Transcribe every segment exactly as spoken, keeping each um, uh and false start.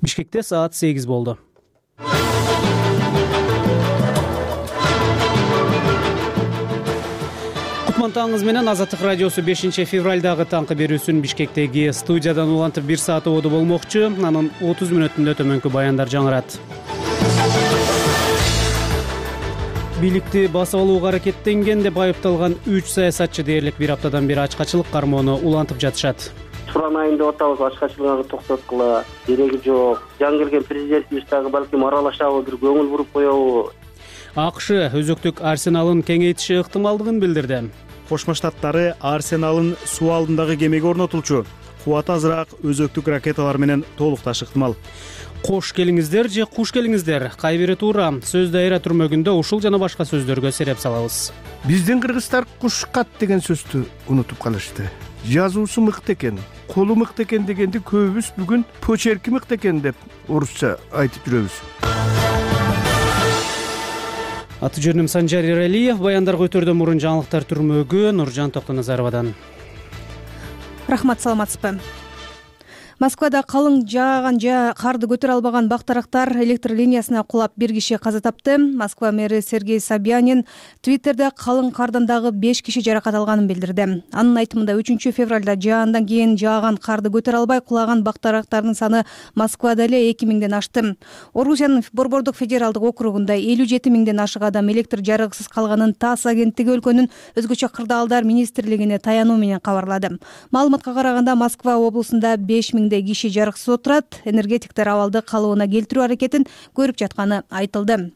Бишкекте саат сегиз болду. Кутмантаңыз менен Азаттык радиосу бешинчи февралдагы таңкы берүүсүн Бишкектеги студиядан улантып бир саат ободу болмокчу. Анын отуз мүнөтүндө төмөнкү баяндар жаңырат. Бийликти басып алууга аракеттенген деп айыпталган үч саясатчы дээрлик бир аптадан бери ачкачылык кармоону улантып жатышат. Туран айында атабыз ачкачылыгы токтоткула, дереги жок. Жаңы келген президентибиз дагы балким аралашабы, бир көңүл буруп коебу. АКШ өзөктүк арсеналын кеңейтиши ыктымалдыгын билдирди. Кошмо Штаттары арсеналын суу алдындагы кемеге орнотулчу. Кубаты азыраак өзөктүк ракеталар менен толукташ ыктымал. Кош келиңиздер же куш келиңиздер, кай бири туура? Сөз дайра түрмөгүндө ушул жана башка сөздөргө сереп салабыз. Биздин кыргыздар кушкат деген сөздү унутуп калышты. Жазуусу мыкты экен, колу мыкты экен дегенди көбүбүз бүгүн почерки мыкты экен деп орусча айтып жүрөбүз. Аты жөнүм Санжар Эралиев, баяндарга өтөрдөн мурун жаңылыктар түрмөгү Нуржан Токтоназаровадан. Рахмат, саламатсызбы? Москвада калың жааган жа карды көтөрө албаган бактарактар электр линиясына кулап бир киши каза тапты. Москва мэри Сергей Собянин Твиттерде калың кардан дагы беш киши жаракат алганын билдирди. Анын айтымында үчүнчү февралда жаандан кийин жааган карды көтөрө албай кулаган бактарактардын саны Москвада эле эки миңден ашты. Орусиянын Борбордук федералдык округунда элүү жети миңден ашык адам электр жарыгысыз калганын ТАСС агенттиги өлкөнүн өзгөчө кырдаалдар министрлигине таянуу менен кабарлады. Маалыматка караганда Москва облусунда беш миң киши жарыксыз отурат. Энергетиктер абалды калыбына келтирүү аракетин көрүп жатканы айтылды.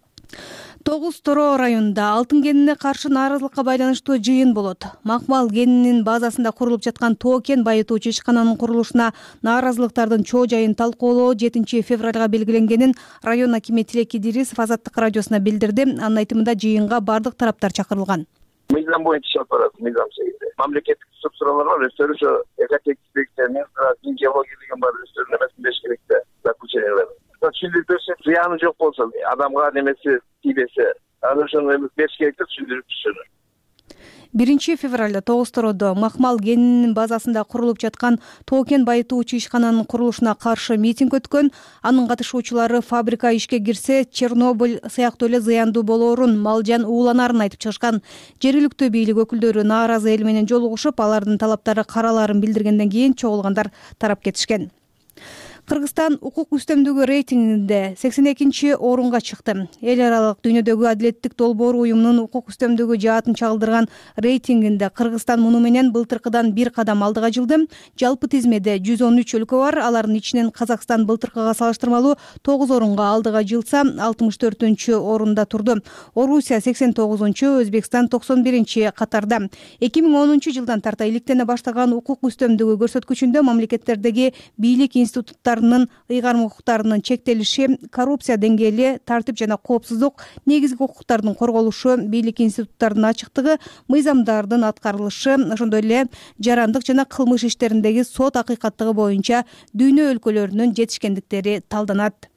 Тогуз Торо районунда алтын кенине каршы нааразылыкка байланыштуу жыйын болот. Макмал кенинин базасында курулуп жаткан тоо кен байытуучу ишкананын курулушуна нааразылыктардын чоо жайын талкуулоо жетинчи февралга белгиленгенин район акими Тилек Идирисов Азаттык радиосуна билдирди. Анын айтымында жыйынга бардык тараптар чакырылган. Мыйзам боюнча иши алып барат, мыйзам сегизи. Мамлекеттик структуралар бар, өздөрү ошо экотекстикте, геология деген бар, өздөрүнүн эмесин бериш керек да, заключениялар. Түшүндүрүп берсе, зыяны жок болсо, адамга немеси тийбесе, аны ошону бериш керек да, түшүндүрүп түшүнү. биринчи февралда Тогуз Тоrodо Макмал кенинин базасында курулуп жаткан тоо кен байытуучу ишкананын курулушуна каршы митинг өткөн. Анын катышуучулары фабрика ишке кирсе, Чернобыль сыяктуу эле зыяндуу болоорун, мал жан ууланарын айтып чыгышкан. Жергиликтүү бийлик өкүлдөрү нааразы эл менен жолугушуп, алардын талаптары караларын билдиргенден кийин чогулгандар тарап кетишкен. Кыргызстан укук үстөмдүгү рейтингинде сексен экинчи орунга чыкты. Эл аралык дүйнөдөгү адилеттик долбоор уюмунун укук үстөмдүгү жаатын чагылдырган рейтингинде Кыргызстан муну менен былтыркыдан бир кадам алдыга жылды. Жалпы тизмеде жүз он үч өлкө бар. Алардын ичинен Казакстан былтыркыга салыштырмалуу тогуз орунга алдыга жылса, алтымыш төртүнчү орунда турду. Орусия сексен тогузунчу, Өзбекстан токсон биринчи катарда. эки миң онунчу жылдан тарта иликтене баштаган укук үстөмдүгү көрсөткүчүндө мамлекеттердеги бийлик институттары ыйгарым укуктарынын чектелиши, коррупция деңгээли, тартип жана коопсуздук, негизги укуктардын корголушу, бийлик институттарынын ачыктыгы, мыйзамдардын аткарылышы, ошондой эле жарандык жана кылмыш иштериндеги сот акыйкаттыгы боюнча дүйнө өлкөлөрүнүн жетишкендиктери талданат.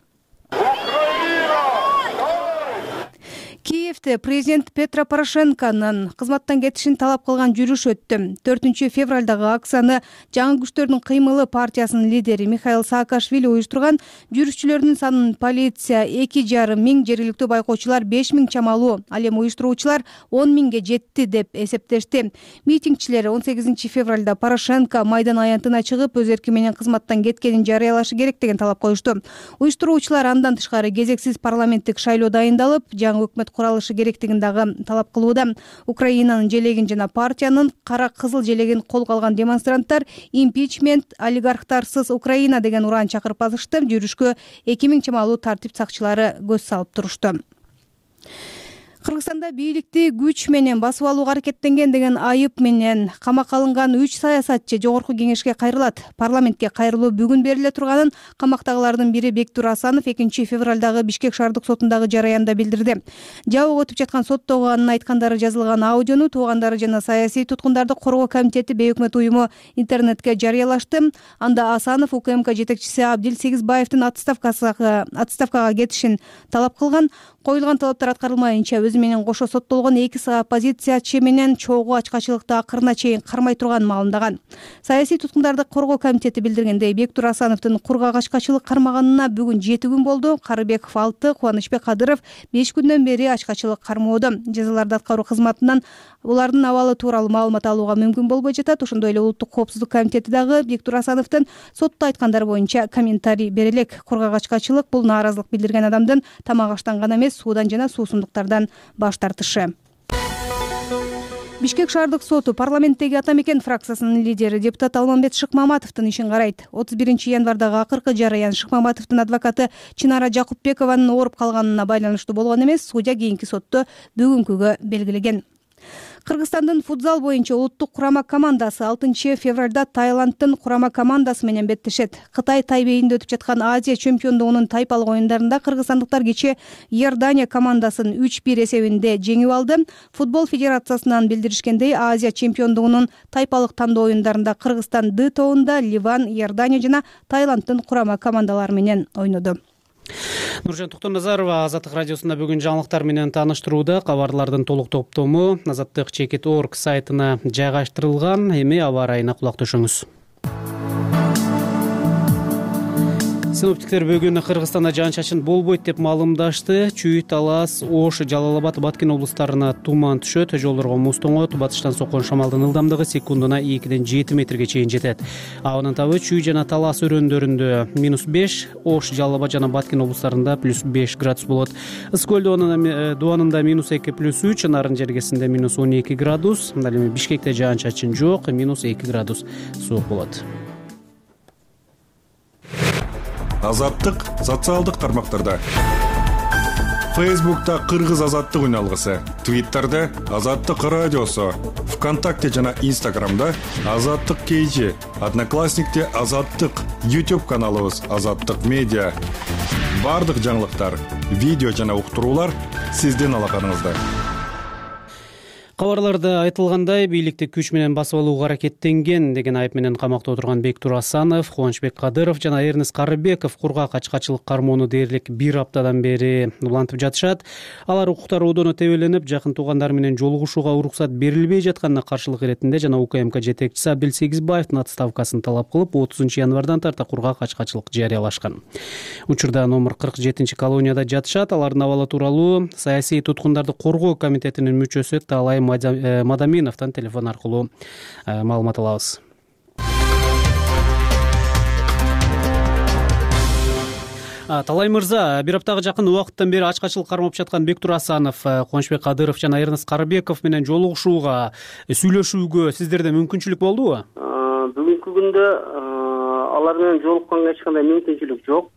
Киевде президент Петро Порошенконун кызматтан кетишин талап кылган жүрүш өттү. төртүнчү февралдагы акцияны Жаңы күчтөрдүн кыймылы партиясынын лидери Михаил Саакашвили уюштурган. Жүрүшчүлөрдүн санын полиция эки жарым миң, жергиликтүү байкоочулар беш миң чамалуу, ал эми уюштуруучулар он миңге жетти деп эсептешти. Митингчилер он сегизинчи февралда Порошенко Майдан аянтына чыгып, өз эрки менен кызматтан кеткенин жарыялашы керек деген талап коюшту. Уюштуруучулар андан тышкары кезексиз парламенттик шайлоо дайындалып, жаңы өкмөт куралышы керектигин дагы талап кылууда. Украинанын желегин жана партиянын кара кызыл желегин колго алган демонстранттар импичмент, олигархтарсыз Украина деген ураан чакырып басышты. Жүрүшкө эки миң чамалуу тартип сакчылары көз салып турушту. Кыргызстанда бийликти күч менен басып алууга аракеттенген деген айып менен камакка алынган үч саясатчы жогорку кеңешке кайрылат. Парламентке кайрылуу бүгүн бериле турганын камактагылардын бири Бектур Асанов экинчи февралдагы Бишкек шаардык сотундагы жараянда билдирди. Жабык өтүп жаткан соттогунун айткандары жазылган аудиону туугандары жана саясий туткундарды коргоо комитети бейөкмөт уюму интернетке жарыялашты. Анда Асанов УКМК жетекчиси Абдил Сегизбаевдин отставкага отставкага кетишин талап кылган. Коюлган талаптар аткарылмайынча өз өзү менен кошо соттолгон эки оппозициячы менен чогуу ачкачылыкты акырына чейин кармай турганын маалымдаган. Саясий туткундарды коргоо комитети билдиргендей, Бектур Асановдун кургак ачкачылык кармаганына бүгүн жети күн болду. Карыбеков алты, Кубанычбек Кадыров беш күндөн бери ачкачылык кармоодо. Жазаларды аткаруу кызматынан булардын абалы тууралуу маалымат алууга мүмкүн болбой жатат. Ошондой эле Улуттук коопсуздук комитети дагы Бектур Асановдун сотто айткандары боюнча комментарий бере элек. Кургак ачкачылык бул нааразылык билдирген адамдын тамак аштан гана эмес, суудан жана суусундуктардан баш тартышы. Бишкек шаардык соту парламенттеги Ата Мекен фракциясынын лидери депутат Алмамбет Шыкмаматовдун ишин карайт. отуз биринчи январдагы акыркы жарыян Шыкмаматовдун адвокаты Чынара Жакупбекованын ооруп калганына байланыштуу болгон эмес, судья кийинки сотто бүгүнкүгө белгилеген. Кыргызстандын футзал боюнча улуттук курама командасы алтынчы февралда Таиланддын курама командасы менен беттешет. Кытай Тайбейинде өтүп жаткан Азия чемпиондугунун тайпалык оюндарында кыргызстандыктар кече Иордания командасын үч бир эсебинде жеңип алды. Футбол федерациясынан билдиришкендей, Азия чемпиондугунун тайпалык тандоо оюндарында Кыргызстан Д тобунда Ливан, Иордания жана Таиланддын курама командалары менен ойноду. Нуржан Токтоназарова Азаттык радиосунда бүгүн жаңылыктар менен тааныштырууда. Кабарлардын толук топтому азаттык чекит точка орг сайтына жайгаштырылган. Эми аба ырайына кулак төшөңүз. Синоптиктер бүгүн Кыргызстанда жаан-чачын болбойт деп маалымдашты. Чүй, Талас, Ош, Жалал-Абад, Баткен облустарына туман түшөт, жолдорго муз тоңот, батыштан соккон шамалдын ылдамдыгы секундуна экиден жети метрге чейин жетет. Абанын табы Чүй жана Талас өрөөндөрүндө минус беш, Ош, Жалал-Абад жана Баткен облустарында плюс беш градус болот. Ысык көл дубанында минус эки плюс үч, Нарын жергесинде минус он эки градус, ал эми Бишкекте жаан-чачын жок, минус эки градус суук болот. Азаттык социалдык тармактарда. Фейсбукта Кыргыз азаттык үналгысы, Твиттерде Азаттык радиосу, ВКонтакте жана Инстаграмда Азаттык кейжи, Одноклассникте Азаттык, YouTube каналыбыз Азаттык медиа. Бардык жаңылыктар, видео жана уктуруулар сиздин алаканыңызда. Кабарларда айтылгандай, бийликти күч менен басып алууга аракеттенген деген айып менен камакта отурган Бектур Асанов, Кубанычбек Кадыров жана Эрнест Карыбеков кургак ачкачылык кармоону дээрлик бир аптадан бери улантып жатышат. Алар укуктар одону тебеленип, жакын туугандары менен жолугушууга уруксат берилбей жатканына каршылык иретинде жана УКМК жетекчиси Абдел Сегизбаевдин отставкасын талап кылып, отузунчу январдан тарта кургак ачкачылык жарыялашкан. Учурда номер кырк жетинчи колонияда жатышат. Алардын абалы тууралуу саясий туткундарды коргоо комитетинин мүчөсү Талай Мадаминовдон телефон аркылуу маалымат алабыз. Талай мырза, бир аптага жакын убакыттан бери ачкачылык кармап жаткан Бектур Асанов, Кубанычбек Кадыров жана Эрнест Карыбеков менен жолугушууга, сүйлөшүүгө сиздерде мүмкүнчүлүк болдубу? Бүгүнкү күндө алар менен жолукканга эч кандай мүмкүнчүлүк жок.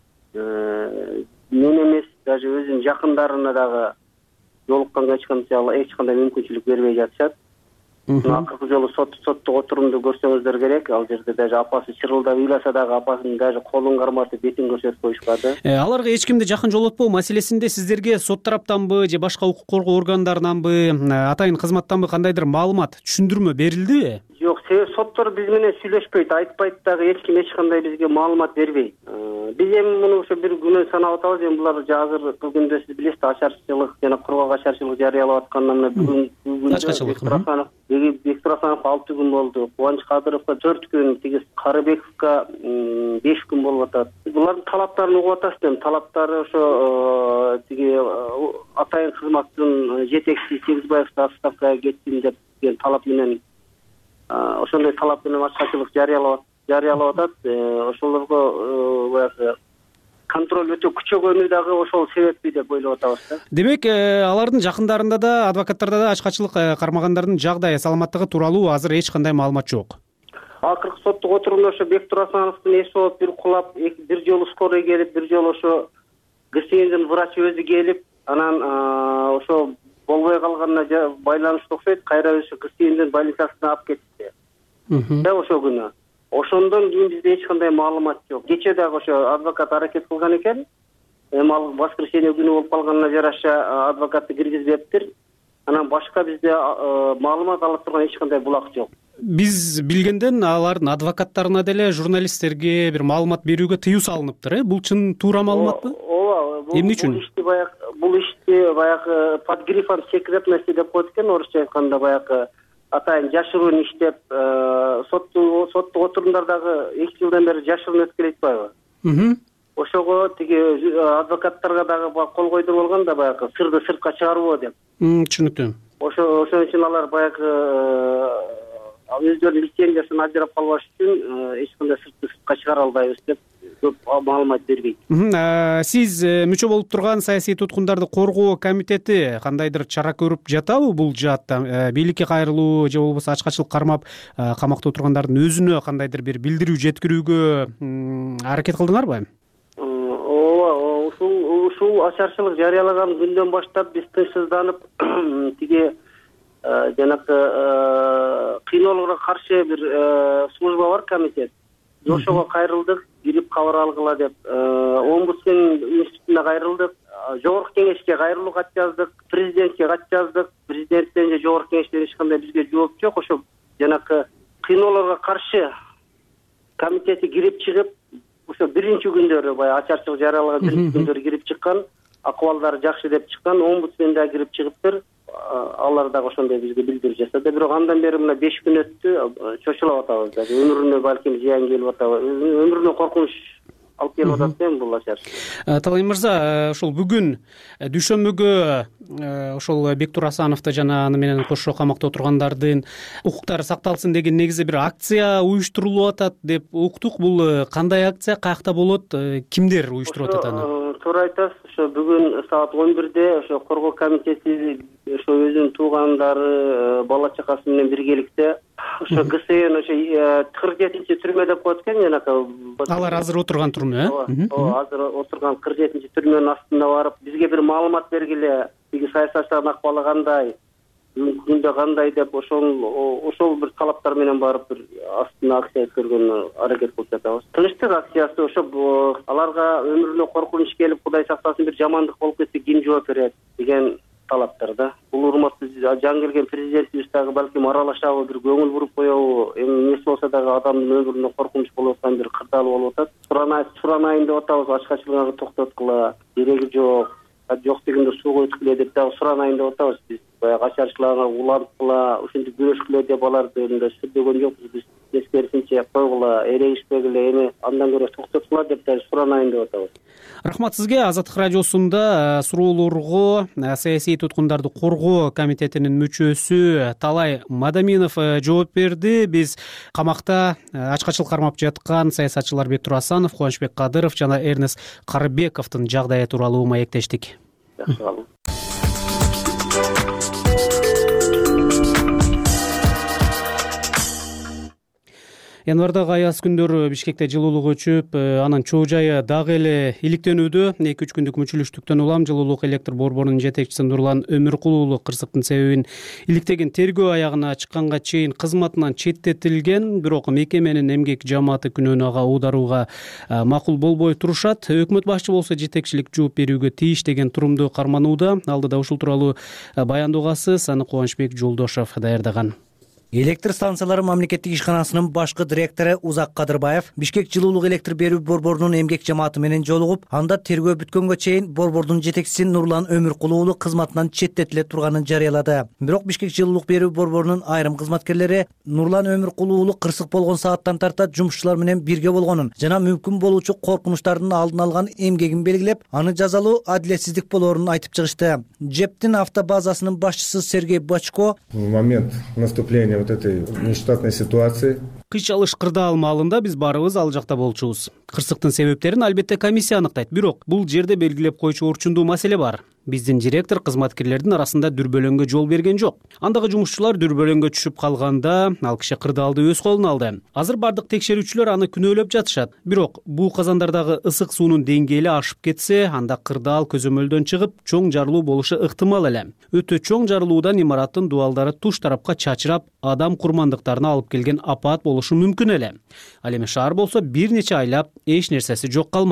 Мен эмес, даже өзүнүн жакындарына дагы жолукканга эч кандай эч кандай мүмкүнчүлүк бербей жатышат. Акыркы жолу сот соттук отурумду көрсөңүздөр керек. Ал жерде даже апасы чырылдап ыйласа дагы апасынын даже колун карматып бетин көрсөтүп коюшпады. Аларга эч кимди жакын жолотпоо маселесинде сиздерге сот тараптанбы же башка укук коргоо органдарынанбы, атайын кызматтанбы кандайдыр маалымат, түшүндүрмө берилдиби? Жок, себеби соттор биз менен сүйлөшпөйт, айтпайт дагы, эч ким эч кандай бизге маалымат бербейт. Биз эми муну ошо бир күнөө санап атабыз. Эми булар азыркы күндө сиз билесиз, ачарчылык жана кургак ачарчылык жарыялап аткандан бүгүн күндө Бектур Асановго алты күн болду, Кубаныч Кадыровго төрт күн, тиги Карыбековго беш күн болуп атат. Булардын талаптарын угуп атасыз, эми талаптары ошо тиги атайын кызматтын жетекчиси Сегизбаев отставкага кетсин деген талап менен, ошондой талап менен ачкачылык жарыялап жарыялап атат. Ошолорго баягы контроль өтө күчөгөнү дагы ошол себеппи деп ойлоп атабыз да. Демек, алардын жакындарында да, адвокаттарда да ачкачылык кармагандардын жагдайы, саламаттыгы тууралуу азыр эч кандай маалымат жок. Акыркы соттук отурумда ошо Бектур Асановдун эси болуп бир кулап, бир жолу скорый келип, бир жолу ошо ГСМдин врачы өзү келип, анан ошо болбой калганына байланыштуу окшойт, кайра ошо ГСМдин больницасына алып кетти. Да ошол күнү. Ошондон кийин бизде эч кандай маалымат жок. Кече дагы ошо адвокат аракет кылган экен. Эми ал воскресенье күнү болуп калганына жараша адвокатты киргизбептир. Анан башка бизде маалымат ала турган эч кандай булак жок. Биз билгенден алардын адвокаттарына деле журналисттерге бир маалымат берүүгө тыюу салыныптыр, э? Бул чын туура маалыматпы? Ооба, эмне үчүн? Бул ишти баягы бул ишти баягы под грифом секретности деп коет экен, орусча айтканда баягы атайын жашыруун иштеп, соттук соттук отурумдардагы эки жылдан бери жашыруун өтүп келе атпайбы? Ошого тиги адвокаттарга дагы кол койдуруп алган да баягы сырды сыртка чыгарбоо деп. Түшүнүктүү. Ошо ошон үчүн алар баягы өздөрүнүн лицензиясын ажырап калбаш үчүн эч кандай сыртты сыртка чыгара албайбыз деп көп маалымат бербейт. Сиз мүчө болуп турган саясий туткундарды коргоо комитети кандайдыр чара көрүп жатабы бул жаатта? Бийликке кайрылуу же болбосо ачкачылык кармап камакта отургандардын өзүнө кандайдыр бир билдирүү жеткирүүгө аракет кылдыңарбы? Ооба, ушул ушул ачарчылык жарыялаган күндөн баштап биз тынчсызданып тиги жанакы кыйноолорго каршы бир служба бар, комитет. Ошого кайрылдык, кирип кабар алгыла деп, омбудсмен институтуна кайрылдык, жогорку кеңешке кайрылуу кат жаздык, президентке кат жаздык. Президенттен же жогорку кеңештен эч кандай бизге жооп жок. Ошо жанакы кыйноолорго каршы комитети кирип чыгып, ошо биринчи күндөрү баягы ачарчылык жарыялаган биринчи күндөрү кирип чыккан, акыбалдары жакшы деп чыккан, омбудсмен да кирип чыгыптыр. Алар дагы ошондой бизге билдирүү жасады. Бирок андан бери мына беш күн өттү, чочулап атабыз. Өмүрүнө балким зыян келип атабы, өмүрүнө коркунуч алып келип атат экен бул ачарчылык. Талай мырза, ошол бүгүн дүйшөмбүгө ошол Бектур Асановду жана аны менен кошо камакта отургандардын укуктары сакталсын деген негизде бир акция уюштурулуп атат деп уктук. Бул кандай акция, каякта болот, кимдер уюштуруп атат аны? Туура айтасыз. Ошо бүгүн саат он бирде ошо коргоо комитети ошо өзүнүн туугандары, бала чакасы менен биргеликте ошо ГСН ошо кырк жетинчи түрмө деп коет экен, жанакы. Алар азыр отурган түрмө, э? Ооба, азыр отурган кырк жетинчи түрмөнүн астында барып, бизге бир маалымат бергиле, тиги саясатчылардын акыбалы кандай, күндө кандай деп ошол ошол бир талаптар менен барып бир астына акция өткөргөнгө аракет кылып жатабыз. Тынчтык акциясы ошо аларга өмүрүнө коркунуч келип, Кудай сактасын, бир жамандык болуп кетсе ким жооп берет деген талаптар да. Бул урматтуу жан келген президентибиз дагы балким аралашабы, бир көңүл буруп коебу, эми нерсе болсо дагы адамдын өмүрүнө коркунуч болуп аткан бир кырдаал болуп атат. Суранайын деп атабыз, ачкачылыгы токтоткула, кереги жок, жок дегенде сууга өткүлө деп дагы суранайын деп атабыз биз. Баягы ачарчыларга уланткыла, ушинтип күрөшкүлө деп аларды мындай сүрдөгөн жокпуз биз. Тескерисинче койгула, эрегишпегиле, эми андан көрө токтоткула деп дагы суранайын деп атабыз. Рахмат сизге. Азаттык радиосунда суроолорго саясий туткундарды коргоо комитетинин мүчөсү Талай Мадаминов жооп берди. Биз камакта ачкачылык кармап жаткан саясатчылар Бектур Асанов, Кубанычбек Кадыров жана Эрнест Карыбековдун жагдайы тууралуу маектештик. Жакшы болду. Январдагы аяз күндөрү Бишкекте жылуулук өчүп, анын чоо жайы дагы эле иликтенүүдө. эки үч күндүк мүчүлүштүктөн улам жылуулук электр борборунун жетекчиси Нурлан Өмүркул уулу кырсыктын себебин иликтеген тергөө аягына чыкканга чейин кызматынан четтетилген, бирок мекеменин эмгек жамааты күнөөнү ага оодарууга макул болбой турушат. Өкмөт башчы болсо жетекчилик жооп берүүгө тийиш деген турумду карманууда. Алдыда ушул тууралуу баяндоогасыз аны Кубанычбек Жолдошов даярдаган. Электр станциялары мамлекеттик ишканасынын башкы директору Узак Кадырбаев Бишкек жылуулук электр берүү борборунун эмгек жамааты менен жолугуп, анда тергөө бүткөнгө чейин борбордун жетекчиси Нурлан Өмүркул уулу кызматынан четтетиле турганын жарыялады. Бирок Бишкек жылуулук берүү борборунун айрым кызматкерлери Нурлан Өмүркул уулу кырсык болгон сааттан тарта жумушчулар менен бирге болгонун жана мүмкүн болуучу коркунучтардын алдын алган эмгегин белгилеп, аны жазалуу адилетсиздик болоорун айтып чыгышты. ЖЭПтин автобазасынын башчысы Сергей Бачко в момент наступления вот этой нештатной ситуации кыйчалыш кырдаал маалында биз баарыбыз ал жакта болчубуз. Кырсыктын себептерин албетте комиссия аныктайт, бирок бул жерде белгилеп койчу орчундуу маселе бар. Биздин директор кызматкерлердин арасында дүрбөлөңгө жол берген жок. Андагы жумушчулар дүрбөлөңгө түшүп калганда ал киши кырдаалды өз колуна алды. Азыр бардык текшерүүчүлөр аны күнөөлөп жатышат. Бирок бул казандардагы ысык суунун деңгээли ашып кетсе, анда кырдаал көзөмөлдөн чыгып, чоң жарылуу болушу ыктымал эле. Өтө чоң жарылуудан имараттын дубалдары туш тарапка чачырап, адам курмандыктарына алып келген апаат болушу мүмкүн эле. Ал эми шаар болсо бир нече айлап эч нерсеси жок калмак.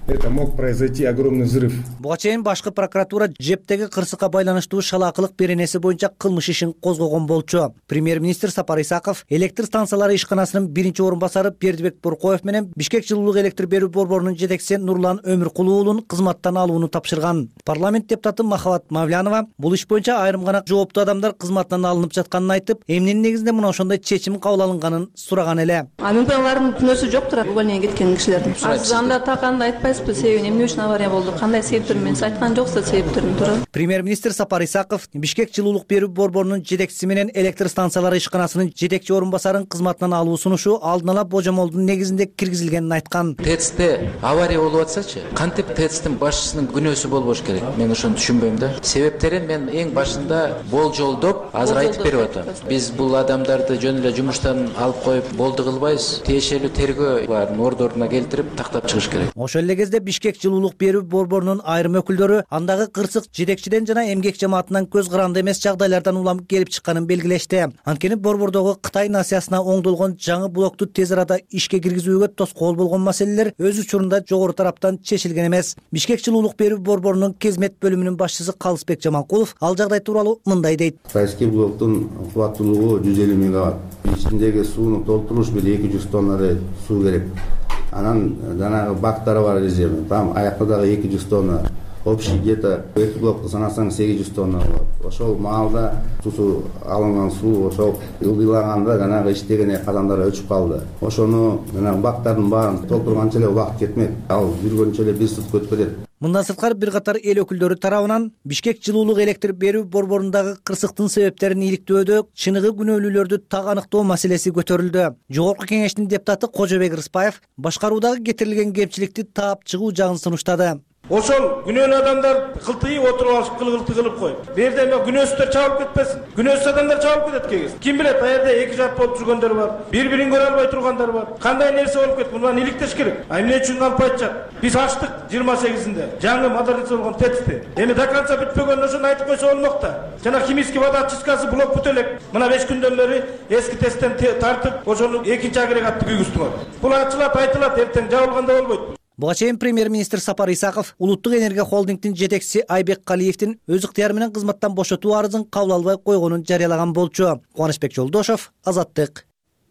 Это мог произойти огромный взрыв. Буга чейин башкы прокуратура жептеги кырсыкка байланыштуу шалаакылык беренеси боюнча кылмыш ишин козгогон болчу. Премьер-министр Сапар Исаков электр станциялары ишканасынын биринчи орун басары Бердибек Боркоев менен Бишкек жылуулук электр берүү борборунун жетекчиси Нурлан Өмүркулуу уулун кызматтан алууну тапшырган. Парламент депутаты Махабат Мавлянова бул иш боюнча айрым гана жооптуу адамдар кызматтан алынып жатканын айтып, эмненин негизинде мына ошондой чечим кабыл алынганын сураган эле. Мүмкүн алардын күнөөсү жоктур увольнение кеткен кишилердин. Анда таканда айтпайсызбы себебин, эмне үчүн авария болду, кандай себептер менен айткан жоксуз себептерин тууралуу. Премьер-министр Сапар Исаков Бишкек жылуулук берүү борборунун жетекчиси менен электр станциялары ишканасынын жетекчи орун басарын кызматтан алуу сунушу алдын ала божомолдун негизинде киргизилгенин айткан. ТЭЦте авария болуп атсачы, кантип ТЭЦтин башчысынын күнөөсү болбош керек? Мен ошону түшүнбөйм да. Себептерин мен эң башында болжолдоп азыр айтып берип атам. Биз бул адамдарды жөн эле жумуштан алып коюп болду кылбайбыз. Тиешелүү тергөө барын ордоруна келтирип тактап чыгыш керек. Ошол эле кезде Бишкек жылуулук берүү борборунун айрым өкүлдөрү андагы кырсык жетекчиден жана эмгек жамаатынан көз каранды эмес жагдайлардан улам келип чыкканын белгилешти. Анткени борбордогу Кытай насыясына оңдолгон жаңы блокту тез арада ишке киргизүүгө тоскоол болгон маселелер өз учурунда жогору тараптан чечилген эмес. Бишкек жылуулук берүү борборунун кезмет бөлүмүнүн башчысы Калысбек Жамалкулов ал жагдай тууралуу мындай дейт. Кытайский блоктун кубаттуулугу жүз элүү мегаватт. Ичиндеги сууну толтуруш бир эки жүз тоннадай суу керек. Анан жанагы бактары бар резервный, там аякта дагы эки жүз тонна. Общий где-то эки блокты санасаң сегиз жүз тонна болот. Ошол маалда суу алынган суу ошол ылдыйлаганда жанагы иштеген казандар өчүп калды. Ошону жанагы бактардын баарын толтурганча эле убакыт кетмек. Ал жүргөнчө эле бир сутка өтүп кетет. Мындан сырткары бир катар эл өкүлдөрү тарабынан Бишкек жылуулук электр берүү борборундагы кырсыктын себептерин иликтөөдө чыныгы күнөөлүүлөрдү так аныктоо маселеси көтөрүлдү. Жогорку кеңештин депутаты Кожобек Рыспаев башкаруудагы кетирилген кемчиликти таап чыгуу жагын сунуштады. Ошол күнөөлүү адамдар кылтыйып отуруп алышып кылгылты кылып коюп. Бу жерде эме күнөөсүздөр чабылып кетпесин. Күнөөсүз адамдар чабылып кетет кегиз. Ким билет, а жерде эки жат болуп жүргөндөр бар. Бири-бирин көрө албай тургандар бар. Кандай нерсе болуп кетти? Муну иликтеш керек. А эмне үчүн алып айтышат? Биз ачтык жыйырма сегизинде жаңы модернизацияланган ТЭЦти. Эми до конца бүтпөгөн ошону айтып койсо болмок да. Жана химический вода очисткасы блок бүт элек. Мына беш күндөн бери эски ТЭЦтен тартып, ошону экинчи агрегатты күйгүздүңөр. Бул ачылат, айтылат, эртең жабылганда болбойт. Буга чейин премьер-министр Сапар Исаков Улуттук энергия холдингдин жетекчиси Айбек Калиевдин өз ыктыяры менен кызматтан бошотуу арызын кабыл албай койгонун жарыялаган болчу. Кубанычбек Жолдошов, Азаттык.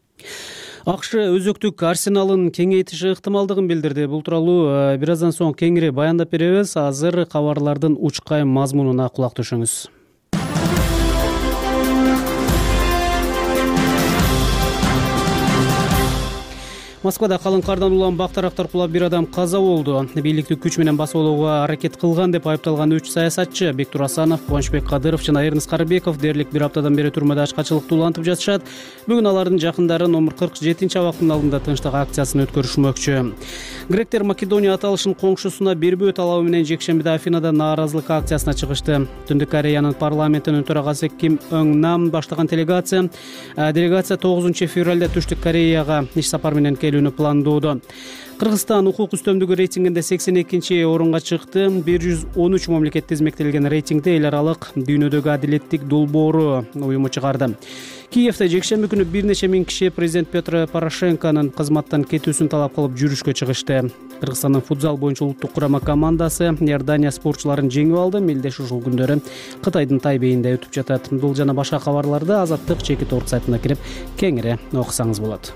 АКШ өзөктүк арсеналын кеңейтиши ыктымалдыгын билдирди. Бул тууралуу бир аздан соң кеңири баяндап беребиз. Азыр кабарлардын учкай мазмунуна кулак түшүңүз. Москвада калың кардан улам бактарактар кулап бир адам каза болду. Бийликти күч менен басып алууга аракет кылган деп айыпталган үч саясатчы Бектур Асанов, Кубанычбек Кадыров жана Эрнис Карыбеков дээрлик бир аптадан бери түрмөдө ачкачылыкты улантып жатышат. Бүгүн алардын жакындары номер кырк жетинчи абактын алдында тынчтык акциясын өткөрүшмөкчү. Гректер Македония аталышын коңшусуна бербөө талабы менен жекшембиде Афинада нааразылык акциясына чыгышты. Түндүк Кореянын парламентинин төрагасы Ким Өн Нам баштаган делегация делегация тогузунчу февралда Түштүк Кореяга иш сапар менен келүүнү пландоодо. Кыргызстан укук үстөмдүгү рейтингинде сексен экинчи орунга чыкты. бир жүз он үч мамлекет тизмектелген рейтингде эл аралык дүйнөдөгү адилеттик долбоору уюму чыгарды. Киевде жекшемби күнү бир нече миң киши президент Петр Порошенконун кызматтан кетүүсүн талап кылып жүрүшкө чыгышты. Кыргызстандын футзал боюнча улуттук курама командасы Иордания спортчуларын жеңип алды. Мелдеш ушул күндөрү Кытайдын Тайбейинде өтүп жатат. Бул жана башка кабарларды Азаттык чеки торт сайтына кирип кеңири окусаңыз болот.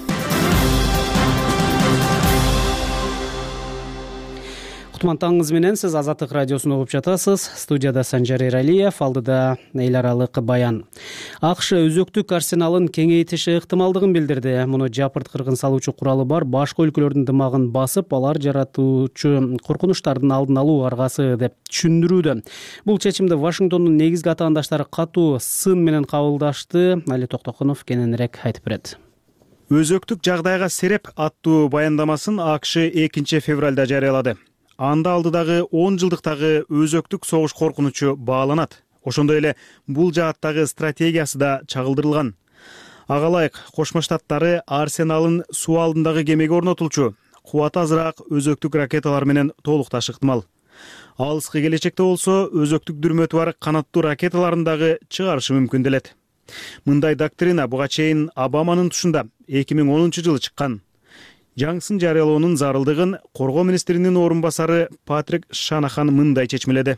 Кутман таңыңыз менен сиз Азаттык радиосун угуп жатасыз. Студияда Санжар Эралиев, алдыда эл аралык баян. АКШ өзөктүк арсеналын кеңейтиши ыктымалдыгын билдирди. Муну жапырт кыргын салуучу куралы бар башка өлкөлөрдүн дымагын басып, алар жаратуучу коркунучтардын алдын алуу аргасы деп түшүндүрүүдө. Бул чечимди Вашингтондун негизги атаандаштары катуу сын менен кабылдашты. Али Токтокунов кененирээк айтып берет. Өзөктүк жагдайга сереп аттуу баяндамасын АКШ экинчи февралда жарыялады. Анда алдыдагы он жылдыктагы өзөктүк согуш коркунучу бааланат. Ошондой эле бул жааттагы стратегиясы да чагылдырылган. Ага ылайык Кошмо Штаттары арсеналын суу алдындагы кемеге орнотулчу, кубаты азыраак өзөктүк ракеталар менен толукташы ыктымал. Алыскы келечекте болсо өзөктүк дүрмөтү бар канаттуу ракеталарын дагы чыгарышы мүмкүн делет. Мындай доктрина буга чейин Обаманын тушунда эки миң онунчу жылы чыккан. жаңысын жарыялоонун зарылдыгын коргоо министринин орун басары Патрик Шанахан мындай чечмеледи.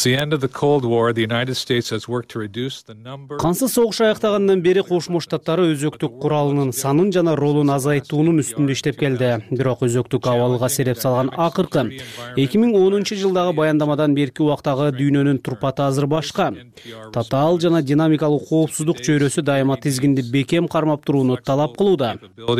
Кансыз согуш аяктагандан бери Кошмо Штаттары өзөктүк куралынын санын жана ролун азайтуунун үстүндө иштеп келди. Бирок өзөктүк абалга сереп салган акыркы эки миң онунчу жылдагы баяндамадан берки убактагы дүйнөнүн турпаты азыр башка. Татаал жана динамикалык коопсуздук чөйрөсү дайыма тизгинди бекем кармап турууну талап кылууда.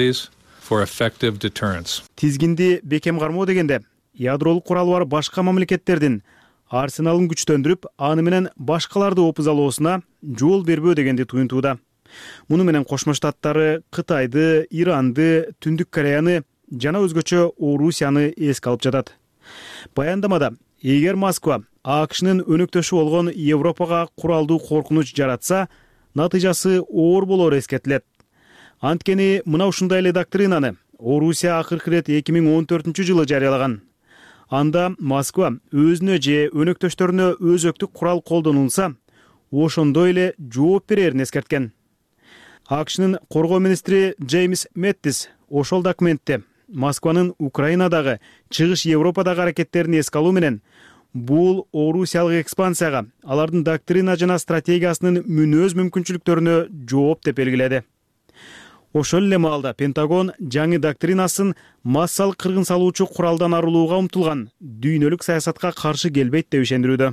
Тизгинди бекем кармоо дегенде ядролук куралы бар башка мамлекеттердин арсеналын күчтөндүрүп, аны менен башкаларды опузалоосуна жол бербөө дегенди туюнтууда. Муну менен Кошмо Штаттары Кытайды, Иранды, Түндүк Кореяны жана өзгөчө Орусияны эске алып жатат. Баяндамада эгер Москва АКШнын өнөктөшү болгон Европага куралдуу коркунуч жаратса, натыйжасы оор болору эскертилет. Анткени мына ушундай эле доктринаны Орусия акыркы ирет эки миң он төртүнчү жылы жарыялаган. Анда Москва өзүнө же өнөктөштөрүнө өзөктүк курал колдонулса, ошондой эле жооп берерин эскерткен. АКШнын коргоо министри Джеймс Мэттис ошол документте Москванын Украинадагы, Чыгыш Европадагы аракеттерин эске алуу менен бул Орусиялык экспансияга, алардын доктрина жана стратегиясынын мүнөз мүмкүнчүлүктөрүнө жооп деп белгиледи. Ошол эле маалда Пентагон жаңы доктринасын массалык кыргын салуучу куралдан арылууга умтулган дүйнөлүк саясатка каршы келбейт деп ишендирүүдө.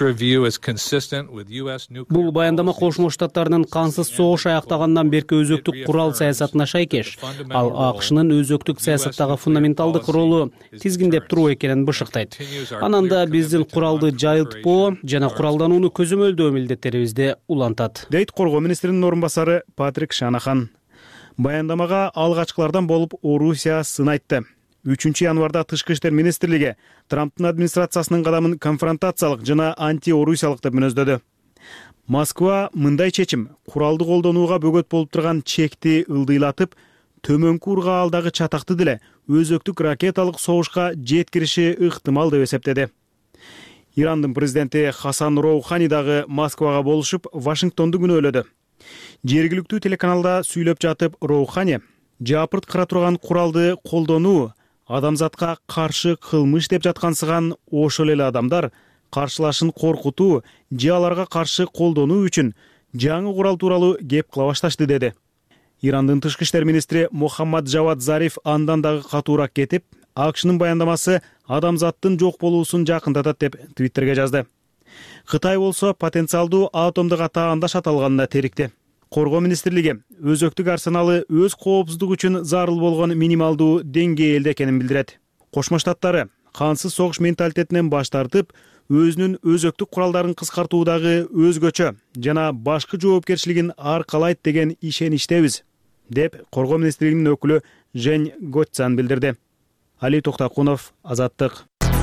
Бул баяндама Кошмо Штаттарынын кансыз согуш аяктагандан берки өзөктүк курал саясатына шайкеш. Ал АКШнын өзөктүк саясаттагы фундаменталдык ролу тизгиндеп туруу экенин бышыктайт. Анан да биздин куралды жайылтпоо жана куралданууну көзөмөлдөө милдеттерибизди улантат, дейт коргоо министринин орун басары Патрик Шанахан. Баяндамага алгачкылардан болуп Орусия сын айтты. үчүнчү январда Тышкы иштер министрлиги Трамптын администрациясынын кадамын конфронтациялык жана анти-орусиялык деп мүнөздөдү. Москва мындай чечим куралды колдонууга бөгөт болуп турган чекти ылдыйлатып, төмөнкү ургаалдагы чатакты деле өзөктүк ракеталык согушка жеткириши ыктымал деп эсептеди. Ирандын президенти Хасан Роухани дагы Москвага болушуп, Вашингтонду күнөөлөдү. Жергиликтүү телеканалда сүйлөп жатып Роухани жапырт кыра турган куралды колдонуу адамзатка каршы кылмыш деп жаткансыган ошол эле адамдар каршылашын коркутуу же аларга каршы колдонуу үчүн жаңы курал тууралуу кеп кыла башташты деди. Ирандын тышкы иштер министри Мухаммад Жавад Зариф андан дагы катуураак кетип, АКШнын баяндамасы адамзаттын жок болуусун жакындатат деп Твиттерге жазды. Кытай болсо потенциалдуу атомдук атаандаш аталганына терикти. Коргоо министрлиги өзөктүк арсеналы өз коопсуздугу үчүн зарыл болгон минималдуу деңгээлде экенин билдирет. Кошмо Штаттары кансыз согуш менталитетинен баш тартып, өзүнүн өзөктүк куралдарын кыскартуудагы өзгөчө жана башкы жоопкерчилигин аркалайт деген ишеничтебиз, деп коргоо министрлигинин өкүлү Жень Готцан билдирди. Али Токтакунов, Азаттык.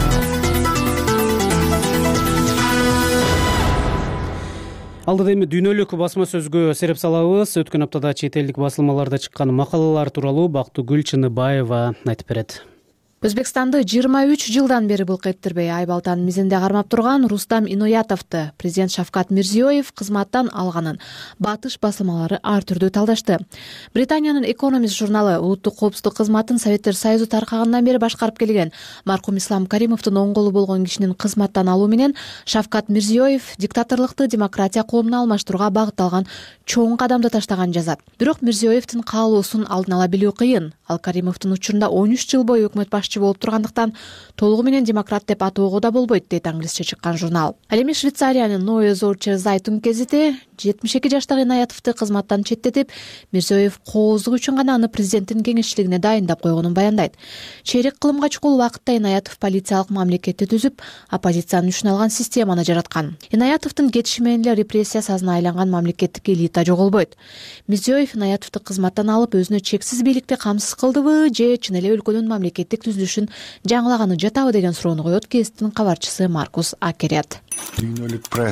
Алдыда эми дүйнөлүк басма сөзгө сереп салабыз. Өткөн аптада чет элдик басылмаларда чыккан макалалар тууралуу Бактыгүл Чыныбаева айтып берет. Өзбекстанды жыйырма үч жылдан бери булк эттирбей Айбалтан мизинде кармап турган Рустам Иноятовду президент Шавкат Мирзиёев кызматтан алганын батыш басылмалары ар түрдүү талдашты. Британиянын Economist журналы улуттук коопсуздук кызматын Советтер Союзу таркагандан бери башкарып келген маркум Ислам Каримовдун оң колу болгон кишинин кызматтан алуу менен Шавкат Мирзиёев диктаторлукту демократия коомуна алмаштырууга багытталган чоң кадамды таштаган жазат. Бирок Мирзиёевдин каалоосун алдын ала билүү кыйын. Ал Каримовдун учурунда он үч жыл бою өкмөт башчы болуп тургандыктан толугу менен демократ деп атоого да болбойт, дейт англисче чыккан журнал. Ал эми Швейцариянын Neue Zürcher Zeitung гезити жетимиш эки жаштагы Иноятовду кызматтан четтетип, Мирзиёев кооздук үчүн гана аны президенттин кеңешчилигине дайындап койгонун баяндайт. Чейрек кылымга чукул убакытта Иноятов полициялык мамлекетти түзүп, оппозициянын үчүн алган системаны жараткан. Иноятовдун кетиши менен эле репрессия сазына айланган мамлекеттик элита жоголбойт. Мирзиёев Иноятовду кызматтан алып, өзүнө чексиз бийликти камсыз кылдыбы же чын эле өлкөнүн мамлекеттик түзүлүшүн жаңылаганы жатабы деген суроону коет гезиттин кабарчысы Маркус Акерят. Дүйнөлүк пресса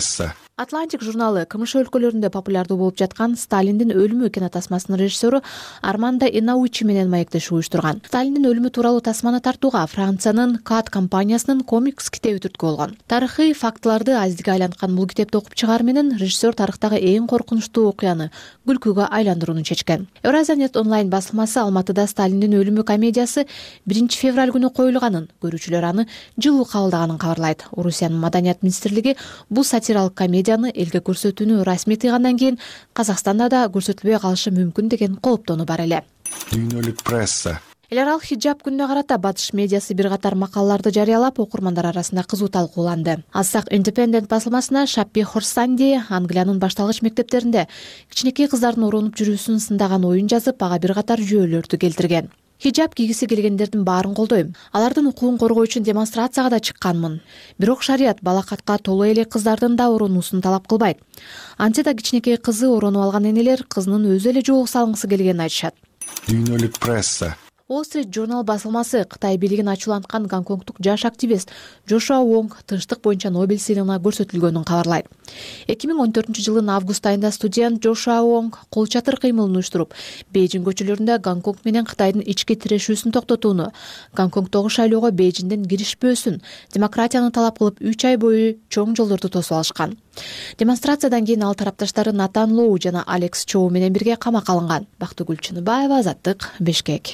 Атлантик журналы КМШ өлкөлөрүндө популярдуу болуп жаткан Сталиндин өлүмү кинотасмасынын режиссеру Армандо Инаучи менен маектешип уюштурган. Сталиндин өлүмү тууралуу тасманы тартууга Франциянын Кат компаниясынын комикс китеби түрткү болгон. Тарыхый фактыларды аздикке айланткан бул китепти окуп чыгаар менен режиссер тарыхтагы эң коркунучтуу окуяны күлкүгө айландырууну чечкен. Евразия.нет онлайн басылмасы Алматыда Сталиндин өлүмү комедиясы биринчи февраль күнү коюлганын, көрүүчүлөр аны жылуу кабылдаганын кабарлайт. Орусиянын маданият министрлиги бул сатиралык комедия элге көрсөтүүнү расмий тыйгандан кийин Казакстанда да көрсөтүлбөй калышы мүмкүн деген кооптонуу бар эле. Дүйнөлүк пресса. Эл аралык хиджаб күнүнө карата Батыш медиасы бир катар макалаларды жарыялап, окурмандар арасында кызуу талкууланды. Алсак Independent басылмасына Шаппи Хорсанди Англиянын башталгыч мектептеринде кичинекей кыздардын уронуп жүрүүсүн сындаган оюн жазып, ага бир катар жүйөлөрдү келтирген. Хиджаб кийгиси келгендердин баарын колдойм. Алардын укугун коргоо үчүн демонстрацияга да чыкканмын. Бирок шарият балакатка толуу элек кыздардын да оронуусун талап кылбайт. Антсе да кичинекей кызы оронуп алган энелер кызынын өзү эле жоого салгысы келгенин айтышат. Дүйнөлүк пресса. Wall Street Journal басылмасы Кытай бийлигин ачууланткан гонконгдук жаш активист Джошуа Вонг тынчтык боюнча Нобель сыйлыгына көрсөтүлгөнүн кабарлайт. эки миң он төртүнчү жылдын август айында студент Джошуа Вонг кол чатыр кыймылын уюштуруп, Бейжиң көчөлөрүндө Гонконг менен Кытайдын ички тирешүүсүн токтотууну, Гонконгдогу шайлоого Бейжиңден киришпөөсүн, демократияны талап кылып үч ай бою чоң жолдорду тосуп алышкан. Демонстрациядан кийин ал тарапташтары Натан Лоу жана Алекс Чоу менен бирге камакка алынган. Бактыгүл Чыныбаева, Азаттык, Бишкек.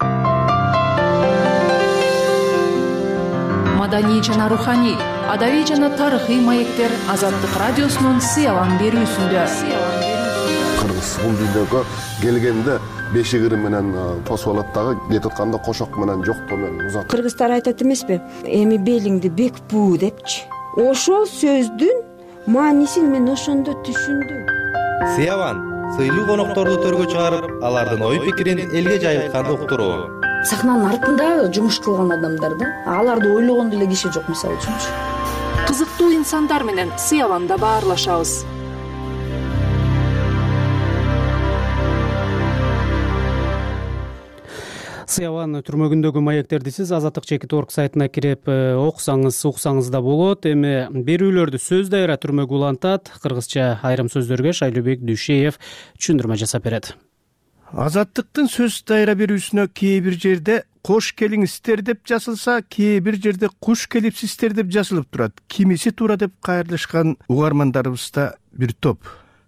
Маданий жана руханий, адабий жана тарыхый маектер Азаттык радиосунун сыялан берүүсүндө. Кыргыз бул дүйнөгө келгенде бешигири менен тосуп алат дагы, кетип атканда кошок менен жоктоо менен узат. Кыргыздар айтат эмеспи? Эми белиңди бек буу депчи. Ошол сөздүн маанисин мен ошондо түшүндүм. Сыялан сыйлуу конокторду төргө чыгарып, алардын ой пикирин элге жайылтканды уктуруу. Сахнанын артында жумуш кылган адамдар да, аларды ойлогон деле киши жок, мисалы үчүнчү. Кызыктуу инсандар менен сыяланда баарлашабыз. Сыяван түрмөгүндөгү маектерди сиз Азаттык чекит орг сайтына кирип окусаңыз, уксаңыз да болот. Эми берүүлөрдү сөз дайра түрмөгү улантат. Кыргызча айрым сөздөргө Шайлообек Дүйшеев түшүндүрмө жасап берет. Азаттыктын сөз дайра берүүсүнө кээ бир жерде кош келиңиздер деп жазылса, кээ бир жерде куш келипсиздер деп жазылып турат. Кимиси туура деп кайрылышкан угармандарыбызда бир топ.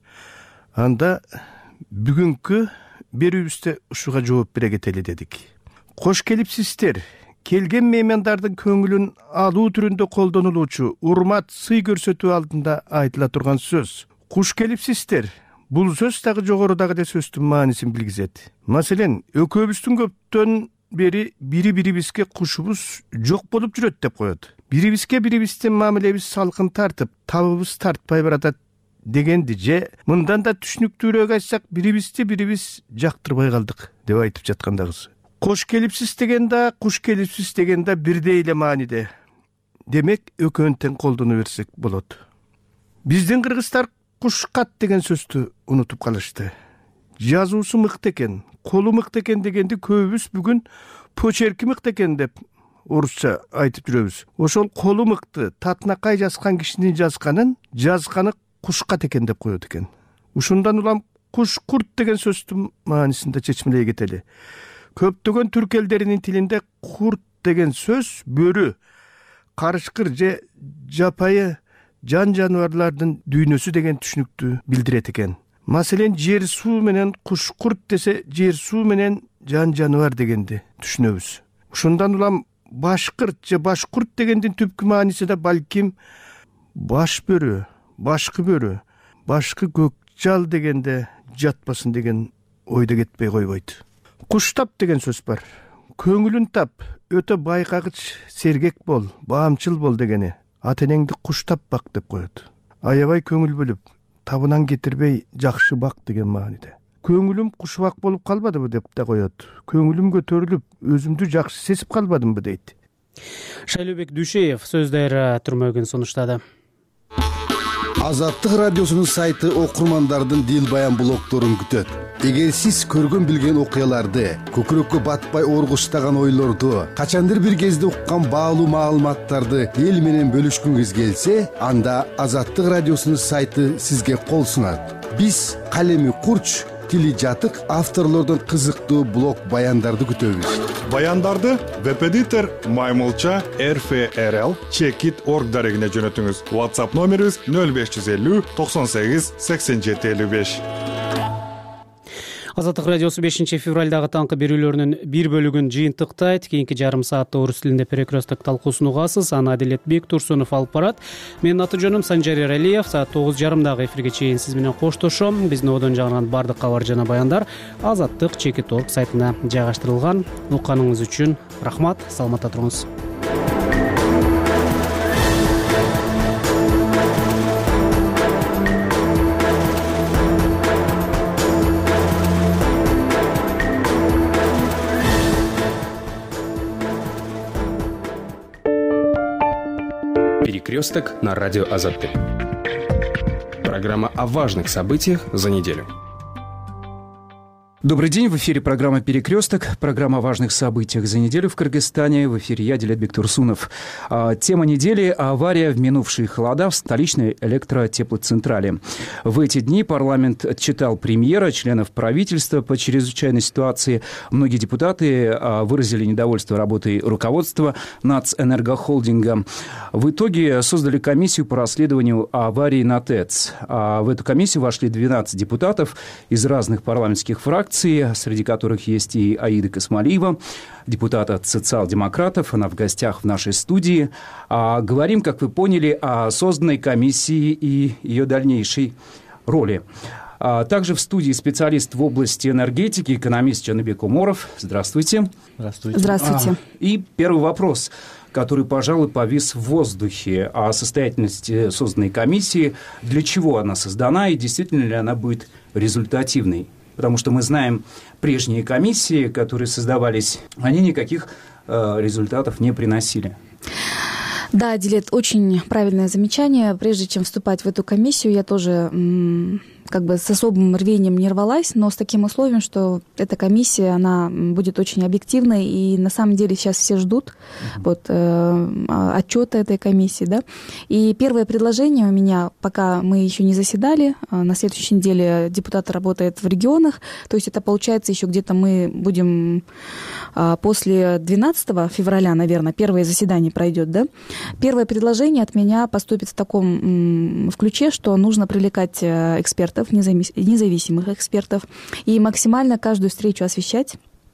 Анда бүгүнкү берүүбүздө ушуга жооп бере кетели дедик. Кош келипсиздер, келген меймандардын көңүлүн алуу түрүндө колдонулуучу урмат, сый көрсөтүү алдында айтыла турган сөз. Куш келипсиздер, бул сөз дагы жогорудагы сөздүн маанисин билгизет. Маселен, экөөбүздүн көптөн бери бири-бирибизге кушубуз жок болуп жүрөт деп коет. Бирибизге бирибиздин мамилебиз салкын тартып, табыбыз тартпай баратат дегенди же мындан да түшүнүктүүрөөк айтсак, бирибизди бирибиз жактырбай калдык деп айтып жаткандагыз. Кош келипсиз деген да, куш келипсиз деген да бирдей эле мааниде. Демек, экөөнү тең колдоно берсек болот. Биздин кыргыздар кушкат деген сөздү унутуп калышты. Жазуусу мыкты экен, колу мыкты экен дегенди көбүбүз бүгүн почерки мыкты экен деп орусча айтып жүрөбүз. Ошол колу мыкты, татынакай жазган кишинин жазганын жазганы кушкат экен деп коет экен. Ушундан улам куш-курт деген сөздүн маанисинде чечмелей кетели. Көптөгөн түрк элдеринин тилинде курт деген сөз бөрү, карышкыр же жапайы жан жаныбарлардын дүйнөсү деген түшүнүктү билдирет экен. Маселен, жер суу менен куш-курт десе, жер суу менен жан жаныбар дегенди түшүнөбүз. Ушундан улам башкырт же башкурт дегендин түпкү мааниси да балким баш бөрү, башкы бөрү, башкы көк жал дегенде жатпасын деген ойдо кетпей койбойт. Куштап деген сөз бар. Көңүлүн тап, өтө байкагыч, сергек бол, баамчыл бол дегени. Ата энеңди куштап бак деп коет. Аябай көңүл бөлүп, табынан кетирбей жакшы бак деген мааниде. Көңүлүм кушбак болуп калбадыбы деп да коет. Көңүлүм көтөрүлүп, өзүмдү жакшы сезип калбадымбы дейт. Шайлообек Дүйшеев сөз дайра түрмөгүн сунуштады. Азаттык радиосунун сайты окурмандардын дил баян блогторун күтөт. Эгер сиз көргөн билген окуяларды, көкүрөккө батпай оргуштаган ойлорду, качандыр бир кезде уккан баалуу маалыматтарды эл менен бөлүшкүңүз келсе, анда Азаттык радиосунун сайты сизге кол сунат. Биз калеми курч, тили жатык авторлордун кызыктуу блог баяндарды күтөбүз. Баяндарды веб-эдитор Маймылча эр эф эр эл чекит точка орг дарегине жөнөтүңүз. WhatsApp номерибиз нөл беш жүз элүү токсон сегиз сексен жети элүү беш. Азаттык радиосу бешинчи февралдагы таңкы берүүлөрүнүн бир бөлүгүн жыйынтыктайт. Кийинки жарым саатта орус тилинде перекресток талкуусун угасыз. Аны Адилет Бектурсунов алып барат. Менин аты жөнүм Санжар Эралиев. Саат тогуз жарымдагы эфирге чейин сиз менен коштошом. Биздин одон жагылган бардык кабар жана баяндар Азаттык чекит точка орг сайтына жайгаштырылган. Укканыңыз үчүн рахмат. Саламатта туруңуз. Перекресток на радио Азаттык. Программа о важных событиях за неделю. Добрый день, в эфире программа «Перекресток», программа о важных событиях за неделю в Кыргызстане. В эфире я, Адилет Бектурсунов. Тема недели – авария в минувшие холода в столичной электротеплоцентрали. В эти дни парламент отчитал премьера, членов правительства по чрезвычайной ситуации. Многие депутаты выразили недовольство работой руководства Нацэнергохолдинга. В итоге создали комиссию по расследованию аварии на ТЭЦ. В эту комиссию вошли двенадцать депутатов из разных парламентских фракций, среди которых есть и Аида Касмалиева, депутат от социал-демократов. Она в гостях в нашей студии. А говорим, как вы поняли, о созданной комиссии и ее дальнейшей роли. А также в студии специалист в области энергетики, экономист Жаныбек Уморов. Здравствуйте. Здравствуйте. Здравствуйте. А, и первый вопрос, который, пожалуй, повис в воздухе, о состоятельности созданной комиссии. Для чего она создана и действительно ли она будет результативной? Потому что мы знаем, прежние комиссии, которые создавались, они никаких э, результатов не приносили. Да, Адилет, очень правильное замечание. Прежде чем вступать в эту комиссию, я тоже м- как бы с особым рвением не рвалась, но с таким условием, что эта комиссия, она будет очень объективной, и на самом деле сейчас все ждут mm-hmm. вот, э, отчета этой комиссии. Да? И первое предложение у меня, пока мы еще не заседали, на следующей неделе депутат работает в регионах, то есть это получается еще где-то мы будем после двенадцатого февраля, наверное, первое заседание пройдет, да? Первое предложение от меня поступит в таком в ключе, что нужно привлекать экспертов, независимых экспертов, и максимально каждую встречу освещать.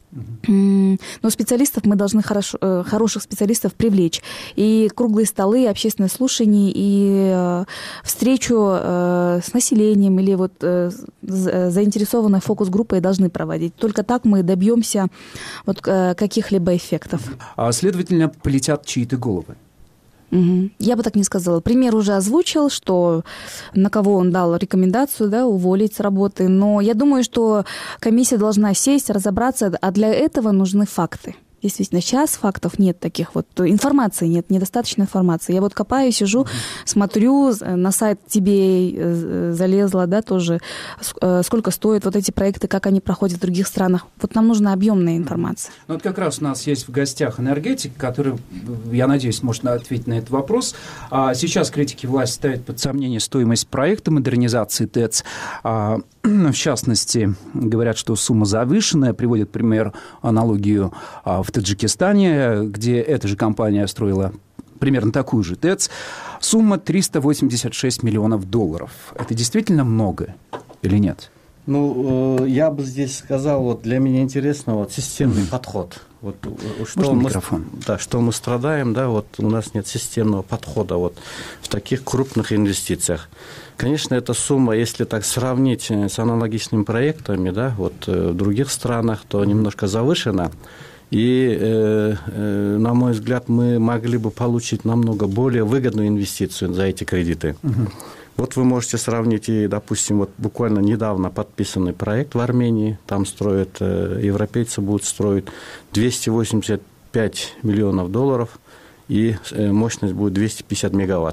Но специалистов мы должны хорошо, хороших специалистов привлечь. И круглые столы, общественные слушания, и встречу с населением или вот заинтересованной фокус-группой должны проводить. Только так мы добьемся вот каких-либо эффектов. А следовательно, полетят чьи-то головы. Угу. Я бы так не сказала. Пример уже озвучил, что на кого он дал рекомендацию, да, уволить с работы. Но я думаю, что комиссия должна сесть, разобраться, а для этого нужны факты. Действительно, сейчас фактов нет таких, вот информации нет, недостаточно информации. Я вот копаю, сижу, mm-hmm. смотрю, на сайт тебе залезла, да, тоже, сколько стоят вот эти проекты, как они проходят в других странах. Вот нам нужна объемная информация. Ну, вот как раз у нас есть в гостях энергетик, который, я надеюсь, может ответить на этот вопрос. Сейчас критики власти ставят под сомнение стоимость проекта модернизации ТЭЦ. В частности, говорят, что сумма завышенная, приводят пример, аналогию в Таджикистане, где эта же компания строила примерно такую же ТЭЦ. Сумма триста восемьдесят шесть миллионов долларов. Это действительно много или нет? Ну, я бы здесь сказал, вот для меня интересно вот системный mm-hmm. подход. Вот что мы, да, что мы страдаем, да, вот у нас нет системного подхода вот в таких крупных инвестициях. Конечно, эта сумма, если так сравнить с аналогичными проектами, да, вот в других странах, то немножко завышена. И, э, э, на мой взгляд, мы могли бы получить намного более выгодную инвестицию за эти кредиты. Uh-huh. Вот вы можете сравнить, и, допустим, вот буквально недавно подписанный проект в Армении, там строят, э, европейцы будут строить двести восемьдесят пять миллионов долларов, и э, мощность будет двести пятьдесят мегаватт.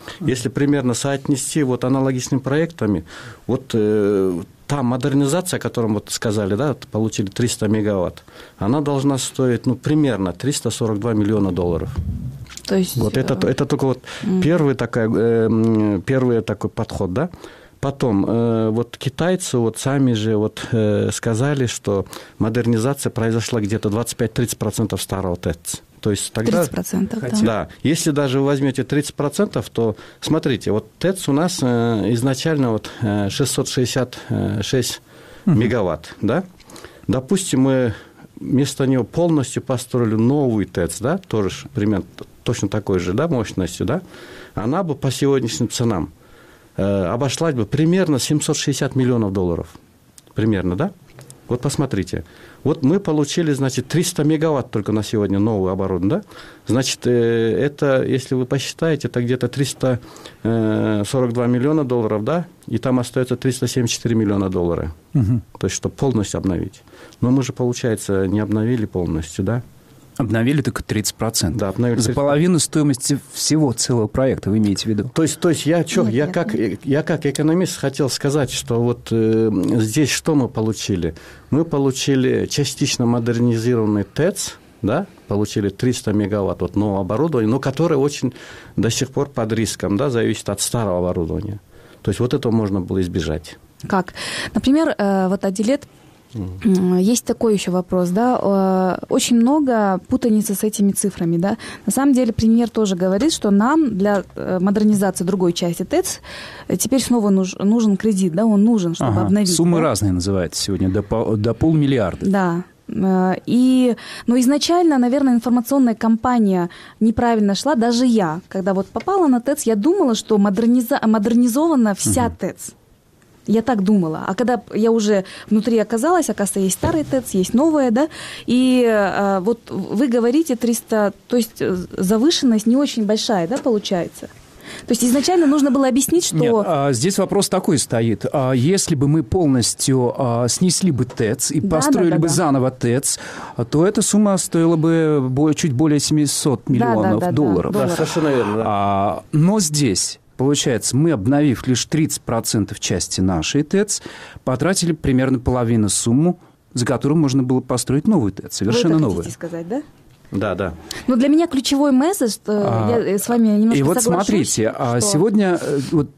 Если примерно соотнести вот аналогичными проектами, вот э, та модернизация, о которой вот сказали, да, получили триста мегаватт, она должна стоить, ну, примерно триста сорок два миллиона долларов. То есть... Вот это, это только вот mm. первый, такой, э, первый такой подход, да. Потом, э, вот китайцы вот сами же вот, э, сказали, что модернизация произошла где-то двадцать пять - тридцать процентов старого ТЭЦ. То есть тогда, тридцать процентов, да. Да. Если даже вы возьмете тридцать процентов, то смотрите, вот ТЭЦ у нас э, изначально вот, э, шестьсот шестьдесят шесть mm-hmm. мегаватт, да. Допустим, мы вместо него полностью построили новый ТЭЦ, да, тоже примерно точно такой же, да, мощностью, да, она бы по сегодняшним ценам обошлась бы примерно семьсот шестьдесят миллионов долларов. Примерно, да? Вот посмотрите. Вот мы получили, значит, триста мегаватт только на сегодня нового оборудования, да? Значит, это, если вы посчитаете, это где-то триста сорок два миллиона долларов, да? И там остается триста семьдесят четыре миллиона долларов. Угу. То есть, чтобы полностью обновить. Но мы же, получается, не обновили полностью, да? Обновили только тридцать процентов. Да, обновили За половину стоимости всего целого проекта, вы имеете в виду? То есть, то есть я, что, я, как, я как экономист хотел сказать, что вот э, здесь что мы получили? Мы получили частично модернизированный ТЭЦ, да, получили триста мегаватт вот, нового оборудования, но которое очень до сих пор под риском, да, зависит от старого оборудования. То есть, вот этого можно было избежать. Как? Например, вот Адилет... Есть такой еще вопрос, да, очень много путаницы с этими цифрами, да. На самом деле премьер тоже говорит, что нам для модернизации другой части ТЭЦ теперь снова нужен кредит, да, он нужен, чтобы ага, обновить. Суммы да? разные называются сегодня, до, до полмиллиарда. Да. И, но изначально, наверное, информационная кампания неправильно шла. Даже я, когда вот попала на ТЭЦ, я думала, что модерниза... модернизована вся угу. ТЭЦ. Я так думала. А когда я уже внутри оказалась, оказывается, есть старый ТЭЦ, есть новое, да, и а, вот вы говорите триста, то есть завышенность не очень большая, да, получается? То есть изначально нужно было объяснить, что... Нет, а здесь вопрос такой стоит. А если бы мы полностью а, снесли бы ТЭЦ и да, построили да, да, бы да. заново ТЭЦ, то эта сумма стоила бы чуть более семьсот миллионов да, да, да, долларов. Да, совершенно верно. Да. А, но здесь... Получается, мы, обновив лишь тридцать процентов части нашей ТЭЦ, потратили примерно половину сумму, за которую можно было построить новую ТЭЦ, совершенно новую. Вы это хотите сказать, да? Да, да. Но для меня ключевой месседж, а, я с вами немножко и вот соглашусь. Смотрите, что... сегодня вот,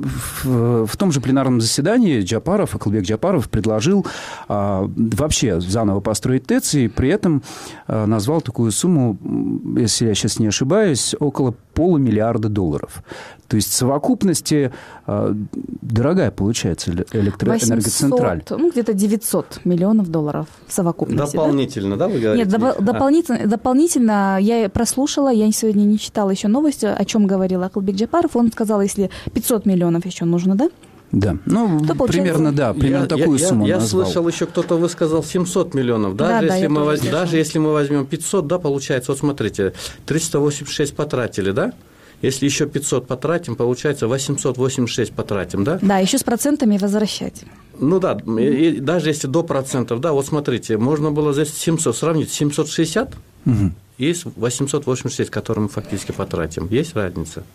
в, в том же пленарном заседании Джапаров, Акылбек Джапаров предложил а, вообще заново построить ТЭЦ, и при этом а, назвал такую сумму, если я сейчас не ошибаюсь, около полумиллиарда долларов. То есть в совокупности а, дорогая получается электроэнергоцентраль. восемьсот, ну, где-то девятьсот миллионов долларов в совокупности. Дополнительно, да, да вы говорите? Нет, доп- дополнительно, а. дополнительно я прослушала, я сегодня не читала еще новости, о чем говорил Акылбек Джапаров. Он сказал, если пятьсот миллионов еще нужно, да? Да, ну, то примерно, да, примерно я, такую я, сумму Я, я назвал. слышал, еще кто-то высказал семьсот миллионов. Даже, да, если, да, мы воз... слышала. даже если мы возьмем пятьсот, да, получается, вот смотрите, триста восемьдесят шесть потратили, да? Если еще пятьсот потратим, получается восемьсот восемьдесят шесть потратим, да? Да, еще с процентами возвращать. Ну да, и даже если до процентов, да, вот смотрите, можно было здесь семьсот сравнить семьсот шестьдесят угу. и восемьсот восемьдесят шесть, которые мы фактически потратим. Есть разница?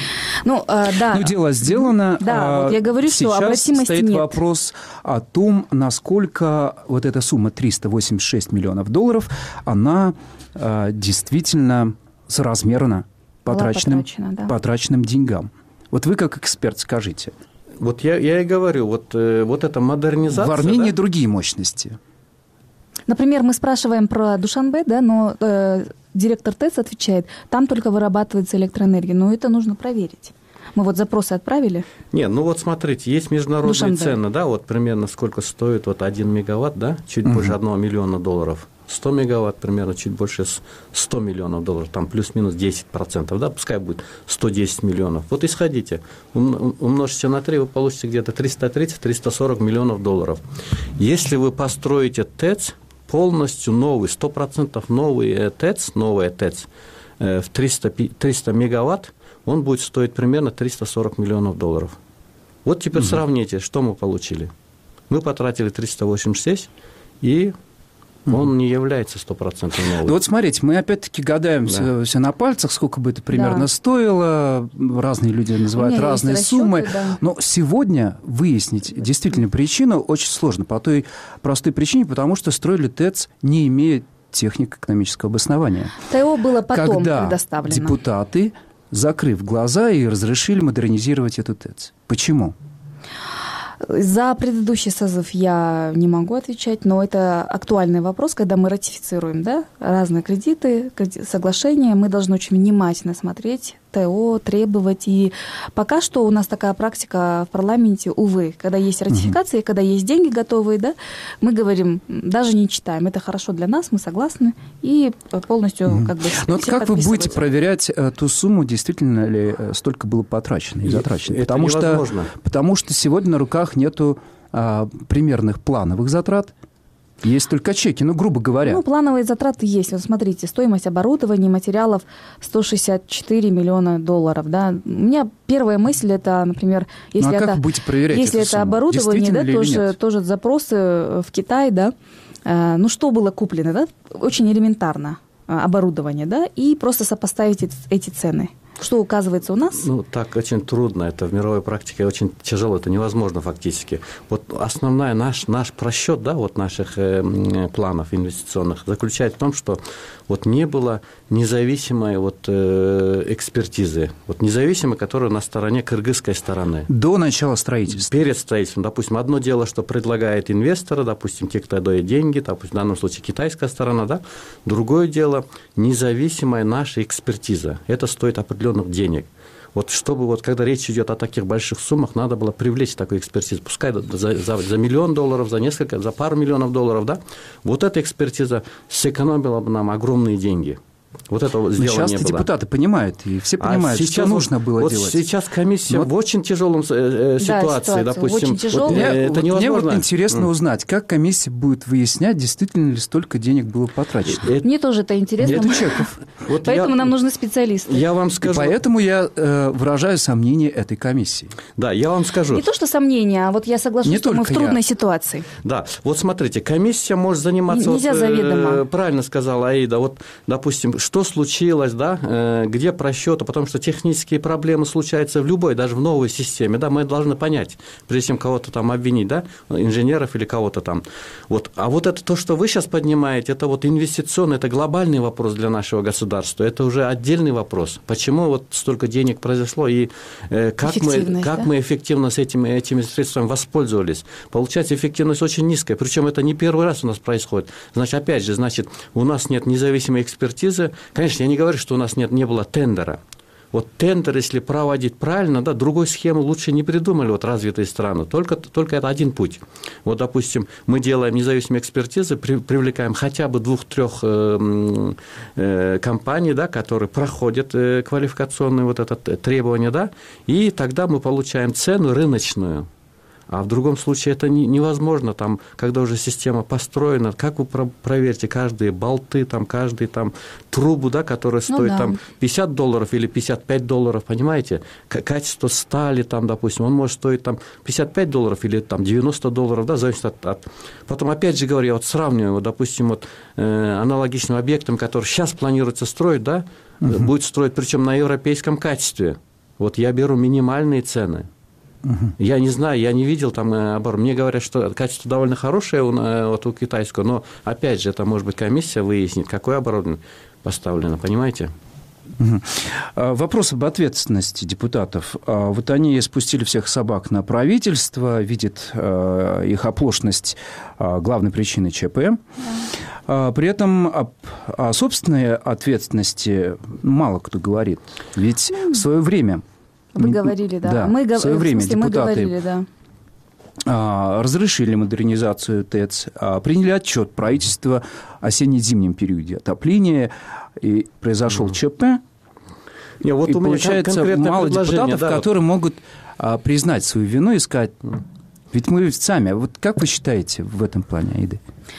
Ну, э, да. Ну, дело сделано. Да, а вот я говорю, сейчас что обратимости стоит нет. вопрос о том, насколько вот эта сумма триста восемьдесят шесть миллионов долларов, она а, действительно соразмерна потраченным, да. потраченным деньгам. Вот вы как эксперт скажите. Вот я, я и говорю, вот, вот эта модернизация... В Армении да? другие мощности. Например, мы спрашиваем про Душанбе, да, но э, директор ТЭЦ отвечает, там только вырабатывается электроэнергия, но это нужно проверить. Мы вот запросы отправили. Нет, ну вот смотрите, есть международные Душанбе. цены, да, вот примерно сколько стоит вот один мегаватт, да, чуть угу. больше одного миллиона долларов. сто мегаватт, примерно чуть больше сто миллионов долларов, там плюс-минус десять процентов, да, пускай будет сто десять миллионов. Вот исходите, умножьте на три, вы получите где-то триста тридцать - триста сорок миллионов долларов. Если вы построите ТЭЦ, полностью новый, сто процентов новый ТЭЦ, новая ТЭЦ в триста, триста мегаватт, он будет стоить примерно триста сорок миллионов долларов. Вот теперь угу. сравните, что мы получили. Мы потратили триста восемьдесят шесть и Он не является стопроцентно новым. Вот смотрите, мы опять-таки гадаем да. все, все на пальцах, сколько бы это примерно да. стоило. Разные люди называют разные расчеты, суммы. Да. Но сегодня выяснить действительно причину очень сложно. По той простой причине, потому что строили ТЭЦ, не имея технико-экономического обоснования. ТО было потом Когда предоставлено. Депутаты, закрыв глаза, и разрешили модернизировать эту ТЭЦ. Почему? За предыдущий созыв я не могу отвечать, но это актуальный вопрос, когда мы ратифицируем, да, разные кредиты, соглашения, мы должны очень внимательно смотреть ТО, требовать. И пока что у нас такая практика в парламенте, увы, когда есть ратификации, угу. когда есть деньги готовые, да, мы говорим, даже не читаем, это хорошо для нас, мы согласны, и полностью угу. как бы... Но вот как вы будете проверять ту сумму, действительно ли столько было потрачено и затрачено? Это потому невозможно. Что, потому что сегодня на руках нету а, примерных плановых затрат, есть только чеки, ну, грубо говоря. Ну, плановые затраты есть. Вот смотрите, стоимость оборудования, материалов сто шестьдесят четыре миллиона долларов. Да. У меня первая мысль это, например, если ну, а это, как вы будете проверять если эту это сумму? оборудование, да, тоже, тоже запросы в Китай, да, э, ну, что было куплено, да, очень элементарно оборудование, да, и просто сопоставить эти, эти цены. Что указывается у нас? Ну, так очень трудно. Это в мировой практике очень тяжело. Это невозможно фактически. Вот основной наш, наш просчет, да, вот наших э, планов инвестиционных заключается в том, что вот не было независимой вот, э, экспертизы. Вот независимой, которая на стороне кыргызской стороны. До начала строительства. Перед строительством. Допустим, одно дело, что предлагает инвесторы, допустим, те, кто дает деньги, допустим, в данном случае китайская сторона, да. Другое дело независимая наша экспертиза. Это стоит определенных денег. Вот чтобы, вот, когда речь идет о таких больших суммах, надо было привлечь такую экспертизу. Пускай за, за, за миллион долларов, за несколько, за пару миллионов долларов, да, вот эта экспертиза сэкономила бы нам огромные деньги. Вот этого сделано не было. Сейчас депутаты понимают, и все понимают, а что нужно было вот делать. Сейчас комиссия вот. в очень тяжелом э, ситуации, да, допустим. Очень вот мне, это вот невозможно. Мне вот интересно mm. узнать, как комиссия будет выяснять, действительно ли столько денег было потрачено. Это, мне тоже это интересно. Нет чеков. Вот поэтому я, нам нужны специалисты. Я вам скажу. И поэтому я э, выражаю сомнение этой комиссии. Да, я вам скажу. Не то, что сомнение, а вот я соглашусь, не что мы в трудной я. ситуации. Да, вот смотрите, комиссия может заниматься... Нельзя вот, заведомо. Э, правильно сказала Аида. Вот, допустим, что случилось, да, где просчеты, потому что технические проблемы случаются в любой, даже в новой системе, да, мы должны понять, прежде чем кого-то там обвинить, да, инженеров или кого-то там. Вот. А вот это то, что вы сейчас поднимаете, это вот инвестиционный, это глобальный вопрос для нашего государства, это уже отдельный вопрос. Почему вот столько денег произошло и э, как, мы, как да? мы эффективно с этими, этими средствами воспользовались. Получается, эффективность очень низкая, причем это не первый раз у нас происходит. Значит, опять же, значит, у нас нет независимой экспертизы. Конечно, я не говорю, что у нас нет, не было тендера. Вот тендер, если проводить правильно, да, другой схемы лучше не придумали вот развитые страны. Только, только это один путь. Вот, допустим, мы делаем независимые экспертизы, при, привлекаем хотя бы двух-трех э, э, компаний, да, которые проходят э, квалификационные вот это требования, да, и тогда мы получаем цену рыночную. А в другом случае это невозможно, там, когда уже система построена, как вы проверите каждые болты, там, каждую там, трубу, да, которая стоит ну, да. там, пятьдесят долларов или пятьдесят пять долларов, понимаете? Качество стали, там, допустим, он может стоить там, пятьдесят пять долларов или там, девяносто долларов, да, зависит от, от... Потом, опять же говорю, я вот сравниваю, вот, допустим, вот, э, аналогичным объектом, который сейчас планируется строить, да, угу. будет строить, причем на европейском качестве. Вот я беру минимальные цены. Uh-huh. Я не знаю, я не видел там обор. Мне говорят, что качество довольно хорошее у, вот, у китайского, но, опять же, это, может быть, комиссия выяснит, какое оборудование поставлено, понимаете? Uh-huh. Вопрос об ответственности депутатов. Вот они спустили всех собак на правительство, видят их оплошность главной причиной ЧП. Uh-huh. При этом о, о собственной ответственности мало кто говорит. Ведь uh-huh. в свое время... Вы говорили, да. да мы, в свое время в смысле, депутаты мы говорили, да. а, разрешили модернизацию ТЭЦ, а, приняли отчет правительства о осенне-зимнем периоде отопления, и произошел mm. ЧП. Не, вот и у меня получается мало депутатов, да, которые вот... могут а, признать свою вину и сказать, ведь мы сами, вот как вы считаете в этом плане, Аида?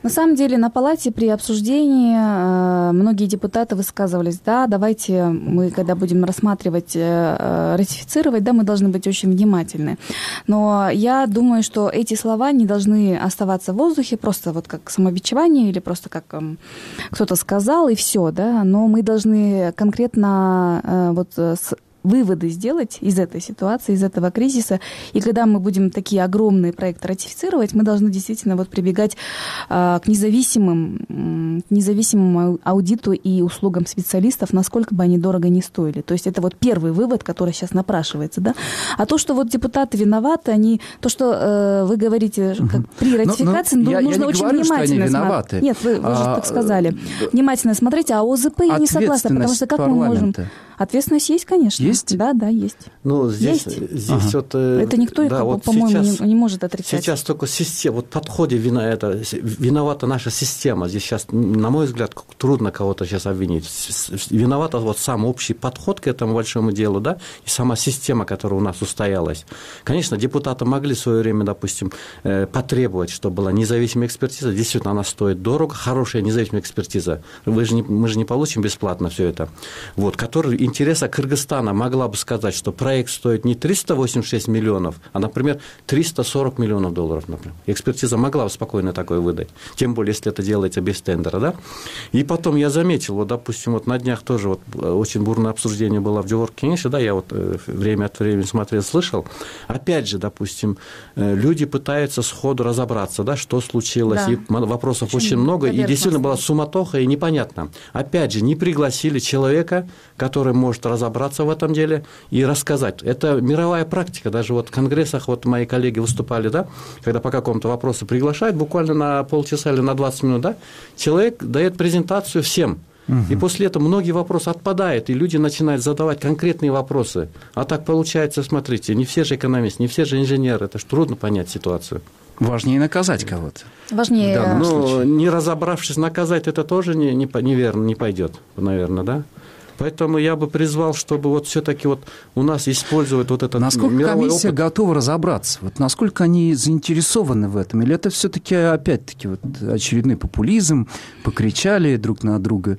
На самом деле на палате при обсуждении э, многие депутаты высказывались, да, давайте мы, когда будем рассматривать, э, ратифицировать, да, мы должны быть очень внимательны. Но я думаю, что эти слова не должны оставаться в воздухе, просто вот как самобичевание или просто как э, кто-то сказал и все, да, но мы должны конкретно э, вот с выводы сделать из этой ситуации, из этого кризиса. И когда мы будем такие огромные проекты ратифицировать, мы должны действительно вот прибегать а, к независимым, к независимому аудиту и услугам специалистов, насколько бы они дорого не стоили. То есть это вот первый вывод, который сейчас напрашивается. Да? А то, что вот депутаты виноваты, они, то, что э, вы говорите, как при ратификации, но, но нужно я очень говорю, внимательно смотреть. Нет, вы, вы а, же так сказали. Внимательно смотреть, а ОЗП я не согласна, потому что как мы можем... Ответственность есть, конечно. Есть? Да, да, есть. Ну, здесь, есть. здесь ага. вот... Это никто, да, по- вот по-моему, сейчас, не, не может отрицать. Сейчас только система, вот в подходе вина, это, виновата наша система. Здесь сейчас, на мой взгляд, трудно кого-то сейчас обвинить. Виновата вот сам общий подход к этому большому делу, да, и сама система, которая у нас устоялась. Конечно, депутаты могли в свое время, допустим, потребовать, чтобы была независимая экспертиза. Действительно, она стоит дорого, хорошая независимая экспертиза. Вы же не, мы же не получим бесплатно все это. Вот, который интереса Кыргызстана могла бы сказать, что проект стоит не триста восемьдесят шесть миллионов, а, например, триста сорок миллионов долларов, например. Экспертиза могла бы спокойно такое выдать, тем более, если это делается без тендера, да. И потом я заметил, вот, допустим, вот на днях тоже вот очень бурное обсуждение было в Джоворкинеше, да, я вот время от времени смотрел, слышал. Опять же, допустим, люди пытаются сходу разобраться, да, что случилось, да. И вопросов очень, очень много, и действительно была суматоха, и непонятно. Опять же, не пригласили человека, который может разобраться в этом деле и рассказать. Это мировая практика, даже вот в конгрессах, вот мои коллеги выступали, да, когда по какому-то вопросу приглашают, буквально на полчаса или на двадцать минут, да, человек дает презентацию всем. Угу. И после этого многие вопросы отпадают, и люди начинают задавать конкретные вопросы. А так получается, смотрите, не все же экономисты, не все же инженеры, это ж трудно понять ситуацию. Важнее наказать кого-то. Важнее. Да, но не разобравшись, наказать это тоже не, не, неверно, не пойдет, наверное, да? Поэтому я бы призвал, чтобы вот все-таки вот у нас использовать вот этот насколько мировой комиссия опыт. готова разобраться? Вот насколько они заинтересованы в этом? Или это все-таки опять-таки вот очередной популизм, покричали друг на друга?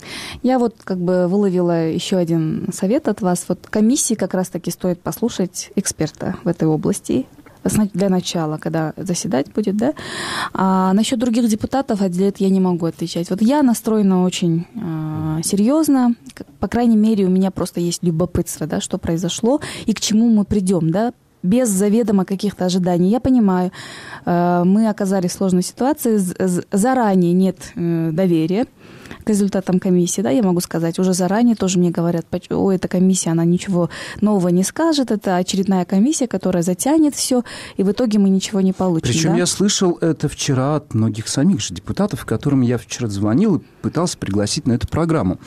Я вот как бы выловила еще один совет от вас. Вот комиссии как раз-таки стоит послушать эксперта в этой области. Для начала, когда заседать будет, да. А насчет других депутатов, отдельно я не могу отвечать. Вот я настроена очень э, серьезно, по крайней мере, у меня просто есть любопытство, да, что произошло и к чему мы придем, да, без заведомо каких-то ожиданий. Я понимаю, э, мы оказались в сложной ситуации, заранее нет э, доверия к результатам комиссии, да, я могу сказать, уже заранее тоже мне говорят, о, эта комиссия, она ничего нового не скажет, это очередная комиссия, которая затянет все, и в итоге мы ничего не получим. Причем да? я слышал это вчера от многих самих же депутатов, которым я вчера звонил и пытался пригласить на эту программу.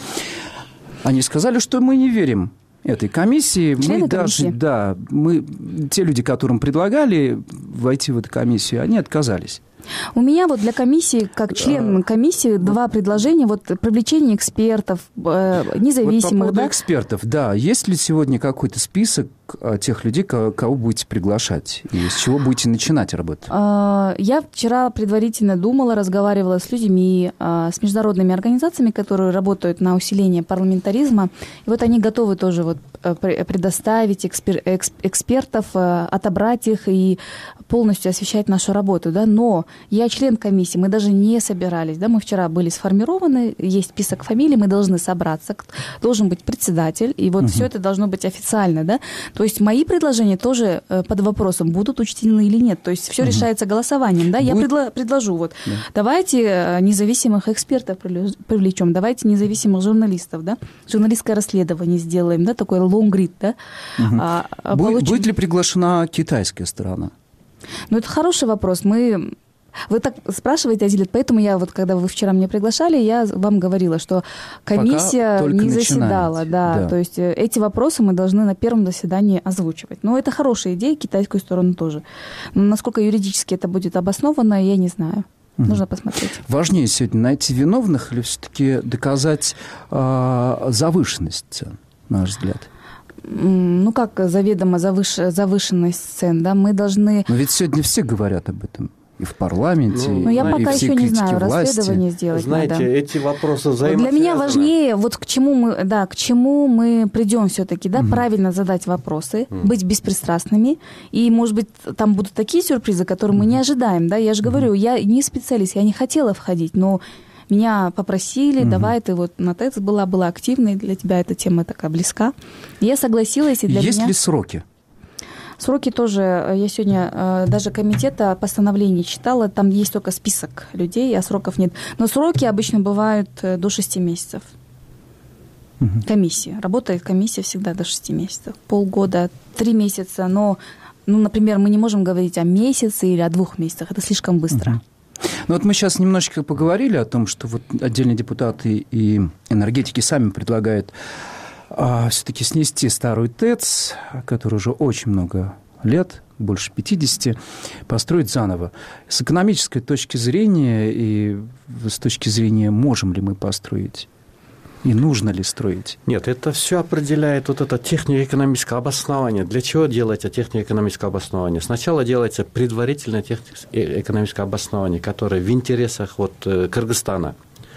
Они сказали, что мы не верим этой комиссии. Члены мы даже, комиссии? да, мы, те люди, которым предлагали войти в эту комиссию, они отказались. У меня вот для комиссии, как член комиссии, два предложения. Вот привлечение экспертов, независимых. Вот по поводу да? экспертов, да. Есть ли сегодня какой-то список тех людей, кого будете приглашать? И с чего будете начинать работу? Я вчера предварительно думала, разговаривала с людьми, с международными организациями, которые работают на усиление парламентаризма. И вот они готовы тоже вот предоставить экспер, экспертов, отобрать их и полностью освещать нашу работу. Да? Но я член комиссии, мы даже не собирались. Да? Мы вчера были сформированы, есть список фамилий, мы должны собраться, должен быть председатель, и вот угу. все это должно быть официально. Да? То есть мои предложения тоже под вопросом, будут учтены или нет. То есть все угу. решается голосованием. Да? Я предла- предложу, вот, да. давайте независимых экспертов привлечем, давайте независимых журналистов, да? Журналистское расследование сделаем, да? такой лонгрид. Да? Угу. А, будет, получим... будет ли приглашена китайская сторона? Ну, это хороший вопрос. Мы... Вы так спрашиваете, Азилет, поэтому я вот, когда вы вчера меня приглашали, я вам говорила, что комиссия не заседала. Да, да. То есть эти вопросы мы должны на первом заседании озвучивать. Но это хорошая идея, китайскую сторону тоже. Но насколько юридически это будет обосновано, я не знаю. Угу. Нужно посмотреть. Важнее сегодня найти виновных или все-таки доказать э, завышенность цен, на ваш взгляд? Ну, как заведомо завыш... завышенность цен, да, мы должны... Но ведь сегодня все говорят об этом. и в парламенте, ну, и, я пока и все еще не знаю, власти. Расследование сделать Знаете, надо. эти вопросы взаимосвязаны. Для меня важнее, вот к чему мы, да, к чему мы придем все-таки, да, угу. правильно задать вопросы, угу. быть беспристрастными, и, может быть, там будут такие сюрпризы, которые угу. мы не ожидаем, да, я же угу. говорю, я не специалист, я не хотела входить, но меня попросили, угу. давай, ты вот на ТЭЦ была, была активной, для тебя эта тема такая близка. Я согласилась, и для Есть меня... ли сроки? Сроки тоже, я сегодня даже комитета постановлений читала, там есть только список людей, а сроков нет. Но сроки обычно бывают до шести месяцев. Угу. Комиссия. Работает комиссия всегда до шести месяцев. Полгода, три месяца, но, ну, например, мы не можем говорить о месяце или о двух месяцах, это слишком быстро. Угу. Ну вот мы сейчас немножечко поговорили о том, что вот отдельные депутаты и энергетики сами предлагают а, все-таки снести старую ТЭЦ, которая уже очень много лет, больше пятидесяти, построить заново. С экономической точки зрения и с точки зрения, можем ли мы построить и нужно ли строить? Нет, это все определяет вот это технико-экономическое обоснование. Для чего делается технико-экономическое обоснование? Сначала делается предварительное технико-экономическое обоснование, которое в интересах вот Кыргызстана.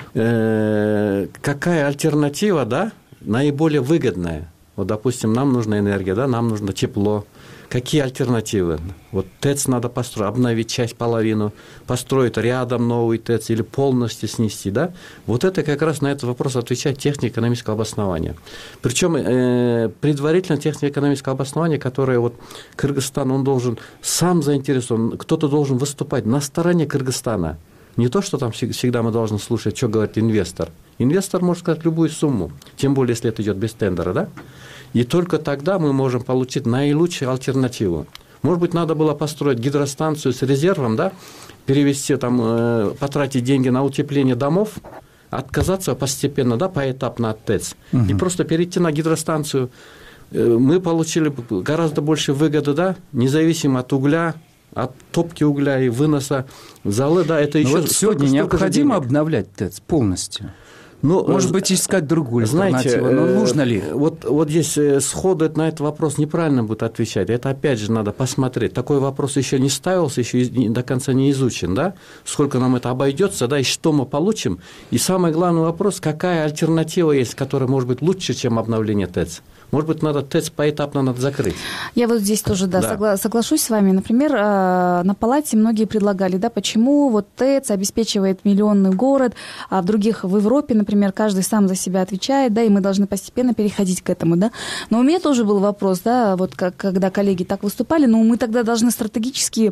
Э-э- какая альтернатива, да, наиболее выгодная? Вот, допустим, нам нужна энергия, да, нам нужно тепло. Какие альтернативы? Вот ТЭЦ надо построить, обновить часть, половину, построить рядом новый ТЭЦ или полностью снести, да? Вот это как раз на этот вопрос отвечает технико-экономическое обоснование. Причем э, предварительно технико-экономическое обоснование, которое вот Кыргызстан, он должен сам заинтересован, кто-то должен выступать на стороне Кыргызстана. Не то, что там всегда мы должны слушать, что говорит инвестор. Инвестор может сказать любую сумму, тем более, если это идет без тендера, да? И только тогда мы можем получить наилучшую альтернативу. Может быть, надо было построить гидростанцию с резервом, да, перевести, там, э, потратить деньги на утепление домов, отказаться постепенно, да, поэтапно от ТЭЦ, угу. и просто перейти на гидростанцию. Мы получили гораздо больше выгоды, да, независимо от угля, от топки угля и выноса золы, да, это еще... Вот сегодня необходимо обновлять ТЭЦ полностью? Ну, может быть, искать другую альтернативу, но нужно ли? Вот, вот здесь сходу на этот вопрос неправильно будет отвечать. Это, опять же, надо посмотреть. Такой вопрос еще не ставился, еще до конца не изучен, да? Сколько нам это обойдется, да, и что мы получим. И самый главный вопрос, какая альтернатива есть, которая может быть лучше, чем обновление ТЭЦ. Может быть, надо ТЭЦ поэтапно надо закрыть. Я вот здесь тоже, да, да. Согла- соглашусь с вами. Например, на палате многие предлагали, да, почему вот ТЭЦ обеспечивает миллионный город, а в других, в Европе, например, каждый сам за себя отвечает, да, и мы должны постепенно переходить к этому, да. Но у меня тоже был вопрос, да, вот как, когда коллеги так выступали, но мы тогда должны стратегически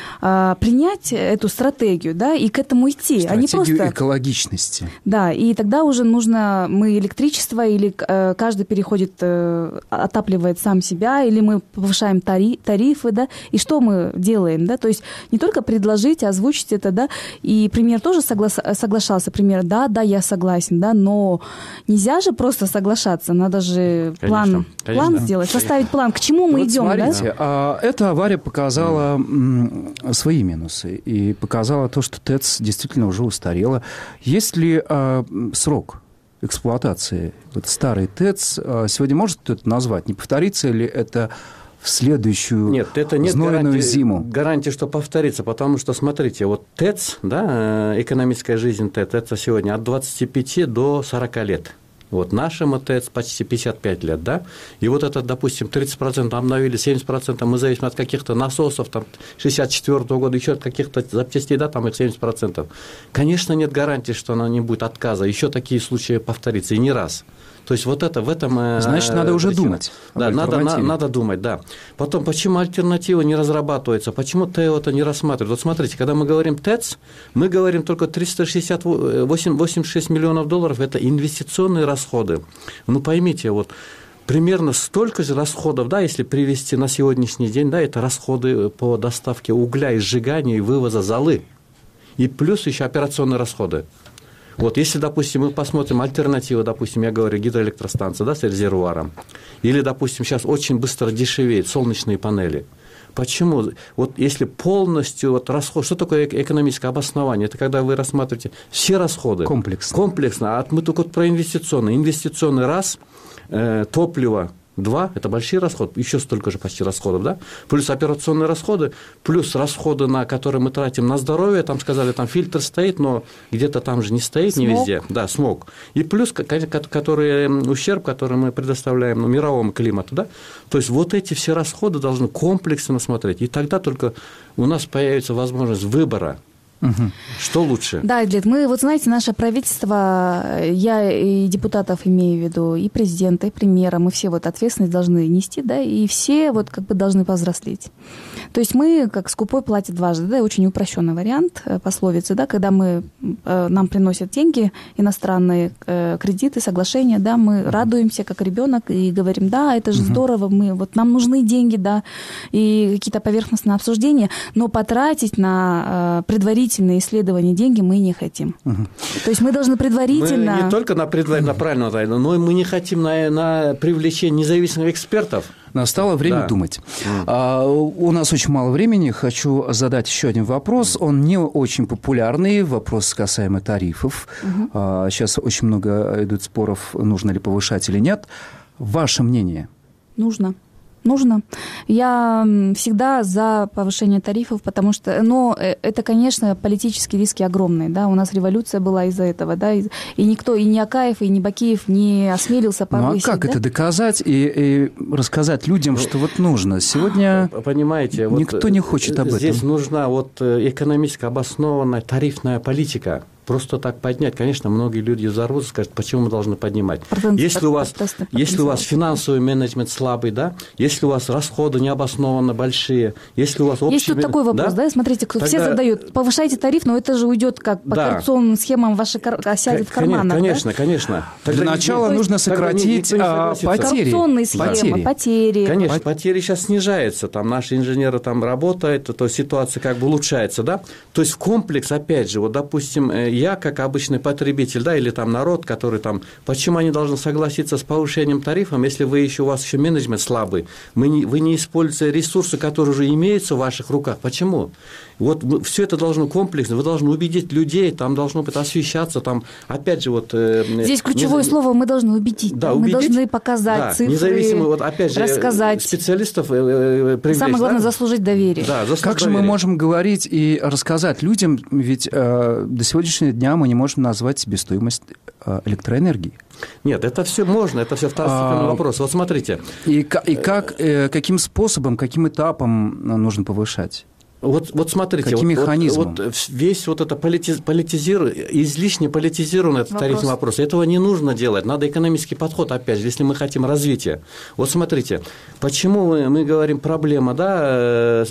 а, принять эту стратегию, да, и к этому идти. Стратегию а не просто... экологичности. Да, и тогда уже нужно, мы электричество, или э, каждый переходит... отапливает сам себя, или мы повышаем тари, тарифы, да, и что мы делаем, да, то есть не только предложить, озвучить это, да, и премьер тоже соглас, соглашался, премьер, да, да, я согласен, да, но нельзя же просто соглашаться, надо же конечно, план, конечно, план сделать, конечно. Составить план, к чему мы вот идем, смотрите, да? А, эта авария показала mm. свои минусы и показала то, что ТЭЦ действительно уже устарела. Есть ли а, срок эксплуатации вот старый ТЭЦ сегодня может кто-то назвать? Не повторится ли это в следующую нет, это нет знойную гарантии, зиму? Гарантии, что повторится, потому что, смотрите, вот ТЭЦ, да, экономическая жизнь ТЭЦ сегодня от двадцати пяти до сорока лет. Вот нашему ТЭЦ почти пятьдесят пять лет, да, и вот это, допустим, тридцать процентов обновили, семьдесят процентов мы зависим от каких-то насосов, там, шестьдесят четвёртого года, еще от каких-то запчастей, да, там их семьдесят процентов. Конечно, нет гарантии, что она не будет отказа, еще такие случаи повторятся, и не раз. То есть вот это в этом... Значит, надо уже причина. думать. Да, надо, на, надо думать, да. Потом, почему альтернатива не разрабатывается, почему ТЭО-то не рассматривают? Вот смотрите, когда мы говорим ТЭЦ, мы говорим только триста шестьдесят восемь, восемьдесят шесть миллионов долларов – это инвестиционные расходы. Ну, поймите, вот примерно столько же расходов, да, если привести на сегодняшний день, да, это расходы по доставке угля и сжиганию и вывоза золы. И плюс еще операционные расходы. Вот, если, допустим, мы посмотрим альтернативы, допустим, я говорю, гидроэлектростанция, да, с резервуаром, или, допустим, сейчас очень быстро дешевеют солнечные панели. Почему? Вот если полностью вот расход, что такое экономическое обоснование? Это когда вы рассматриваете все расходы. Комплексно. Комплексно. А мы только вот про инвестиционные. Инвестиционный раз, э, топливо, Два – это большие расходы, еще столько же почти расходов, да? Плюс операционные расходы, плюс расходы, на которые мы тратим на здоровье. Там сказали, там фильтр стоит, но где-то там же не стоит, смог. Не везде. Да, смог. И плюс который, ущерб, который мы предоставляем ну, мировому климату, да? То есть вот эти все расходы должны комплексно смотреть. И тогда только у нас появится возможность выбора. Угу. Что лучше? Да, Идлет, мы, вот знаете, наше правительство, я и депутатов имею в виду, и президента, и премьера, мы все вот ответственность должны нести, да, и все вот как бы должны повзрослеть. То есть мы, как скупой платит дважды, да, очень упрощенный вариант пословицы, да, когда мы, нам приносят деньги, иностранные кредиты, соглашения, да, мы угу. радуемся, как ребенок, и говорим, да, это же угу. здорово, мы, вот нам нужны деньги, да, и какие-то поверхностные обсуждения, но потратить на предварительные исследования деньги мы не хотим. Угу. То есть мы должны предварительно... Мы не только на, предварительно, на правильную, но и мы не хотим на, на привлечение независимых экспертов. Настало время да. думать. А, у нас очень мало времени. Хочу задать еще один вопрос. Он не очень популярный. Вопрос касаемо тарифов. Угу. А, сейчас очень много идут споров, нужно ли повышать или нет. Ваше мнение? Нужно. Нужно. Я всегда за повышение тарифов, потому что, но это, конечно, политические риски огромные, да, у нас революция была из-за этого, да, и, и никто, и ни Акаев, и ни Бакиев не осмелился повысить. Ну а как да? это доказать и, и рассказать людям, что вот нужно? Сегодня понимаете, никто вот не хочет об здесь этом. Здесь нужна вот экономически обоснованная тарифная политика. Просто так поднять, конечно, многие люди взорвутся, скажут, почему мы должны поднимать. Процент, если у вас, если у вас финансовый менеджмент слабый, да, если у вас расходы необоснованно большие, если у вас общий... Есть тут такой вопрос, да, да? Смотрите, Тогда... все задают, повышайте тариф, но это же уйдет как по да. коррупционным схемам, ваши кар... осядет в карманах. Конечно, да? конечно. Тогда Для начала не... нужно сократить не, а, потери. Коррупционные схемы, потери. потери. Конечно, Пот... потери сейчас снижаются, там наши инженеры там работают, то ситуация как бы улучшается, да. То есть в комплекс, опять же, вот, допустим, я как обычный потребитель, да, или там народ, который там, почему они должны согласиться с повышением тарифов, если вы еще, у вас еще менеджмент слабый, вы не, вы не используете ресурсы, которые уже имеются в ваших руках. Почему? Вот все это должно комплексно, вы должны убедить людей, там должно быть освещаться, там, опять же, вот... Здесь ключевое не... слово, мы должны убедить, да, мы убедить, должны показать да, цифры, независимо, вот, опять же, рассказать. Специалистов привлечь. Самое главное, да? заслужить доверие. Да, заслужить как доверие. же мы можем говорить и рассказать людям, ведь э, до сегодняшнего дня мы не можем назвать себестоимость э, электроэнергии? Нет, это все можно, это все второстепенный а, вопрос. Вот смотрите. И, и как, э, каким способом, каким этапом нужно повышать? Вот, вот смотрите, Каким вот, механизмом? Вот, весь вот это политиз, политизиру, излишне политизированный этот тарифный вопрос, этого не нужно делать, надо экономический подход, опять же, если мы хотим развития. Вот смотрите, почему мы, мы говорим проблема, да,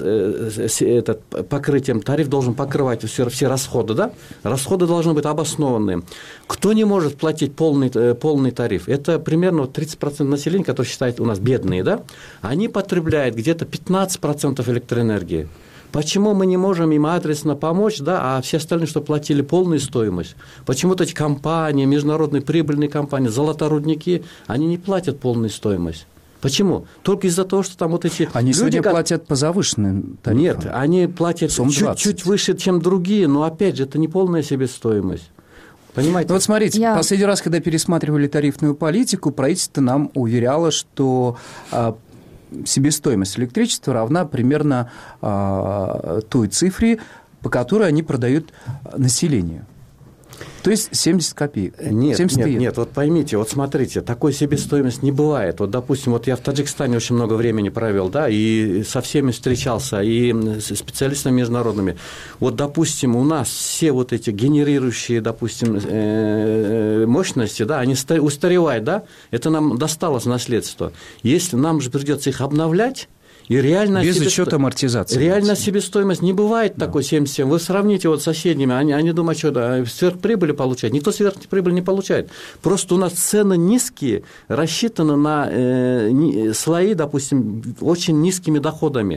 этот, покрытием, тариф должен покрывать все, все расходы, да, расходы должны быть обоснованные. Кто не может платить полный, полный тариф? Это примерно тридцать процентов населения, которые считают у нас бедные, да, они потребляют где-то пятнадцать процентов электроэнергии. Почему мы не можем им адресно помочь, да, а все остальные, что платили полную стоимость? Почему-то эти компании, международные прибыльные компании, золоторудники, они не платят полную стоимость. Почему? Только из-за того, что там вот эти они люди... сегодня как... платят по завышенным тарифам. Нет, они платят чуть-чуть выше, чем другие, но, опять же, это не полная себестоимость. Понимаете? Ну, вот смотрите, Я... последний раз, когда пересматривали тарифную политику, правительство нам уверяло, что... себестоимость электричества равна примерно а, той цифре, по которой они продают населению. То есть семьдесят копеек. Нет, семьдесят нет, нет, вот поймите, вот смотрите, такой себестоимости не бывает. Вот, допустим, вот я в Таджикистане очень много времени провел, да, и со всеми встречался, и с специалистами международными. Вот, допустим, у нас все вот эти генерирующие, допустим, мощности, да, они устаревают, да, это нам досталось в наследство. Если нам же придется их обновлять, и реально без себесто... учета амортизации. Реально себестоимость не бывает да. такой семьдесят семь. Вы сравните вот с соседними, они, они думают, что да, сверхприбыли получают. Никто сверхприбыль не получает. Просто у нас цены низкие, рассчитаны на э, слои, допустим, очень низкими доходами.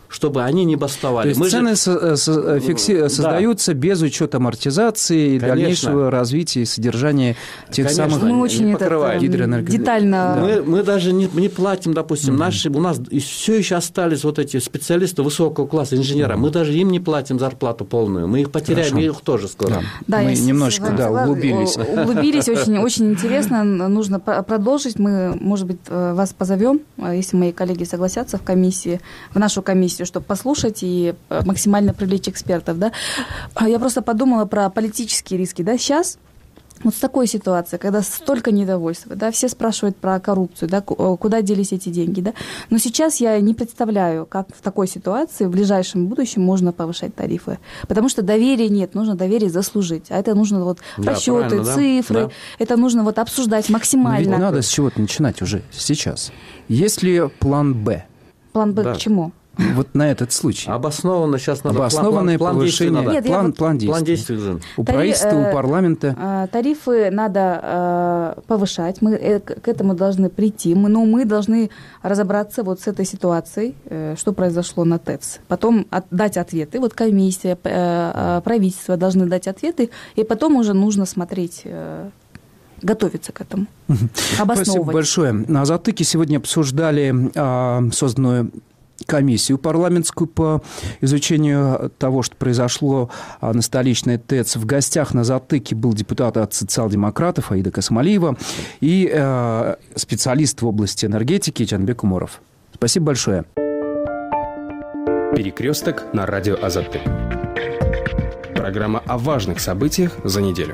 чтобы они не бастовали. То есть Мы цены же... со- со- фикси- создаются да. без учета амортизации и Конечно. дальнейшего развития и содержания тех Конечно. самых Мы очень это, гидроэнерго... детально... Да. Мы, мы даже не, не платим, допустим, mm-hmm. наши, у нас все еще остались вот эти специалисты высокого класса, инженера. Mm-hmm. Мы даже им не платим зарплату полную. Мы их потеряем, Хорошо. их тоже скоро. Да. Да, мы немножечко да, углубились. Углубились, очень, очень интересно. Нужно продолжить. Мы, может быть, вас позовем, если мои коллеги согласятся, в комиссии, в нашу комиссию, чтобы послушать и максимально привлечь экспертов. Да? Я просто подумала про политические риски. Да? Сейчас вот с такой ситуацией, когда столько недовольства, да, все спрашивают про коррупцию, да, куда делись эти деньги. Да? Но сейчас я не представляю, как в такой ситуации в ближайшем будущем можно повышать тарифы. Потому что доверия нет, нужно доверие заслужить. А это нужно вот да, расчеты, цифры, да? Это нужно вот обсуждать максимально. Но ведь надо с чего-то начинать уже сейчас. Есть ли план «Б»? План «Б» да. к чему? Вот на этот случай. Обоснованно сейчас надо Обоснованное план, план повышение, план, Нет, план, вот... план действий. План действий же. У Тари... правительства, у парламента. Тарифы надо повышать, мы к этому должны прийти, но мы должны разобраться вот с этой ситуацией, что произошло на ТЭЦ. Потом дать ответы, вот комиссия, правительство должны дать ответы, и потом уже нужно смотреть... готовиться к этому, обосновывать. Спасибо большое. На «Затыке» сегодня обсуждали а, созданную комиссию парламентскую по изучению того, что произошло на столичной ТЭЦ. В гостях на «Затыке» был депутат от социал-демократов Аида Касмалиева и э, специалист в области энергетики Жанбек Уморов. Спасибо большое. Перекресток на радио «Азаттык». Программа о важных событиях за неделю.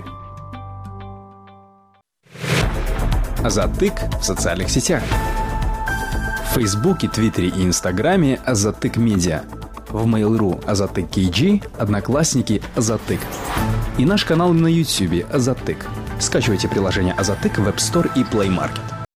«Азаттык» в социальных сетях. В Фейсбуке, Твиттере и Инстаграме «Азаттык Медиа». В Mail.ru «Азаттык кей джи», Одноклассники «Азаттык». И наш канал на Ютьюбе «Азаттык». Скачивайте приложение «Азаттык» в App Store и Play Market.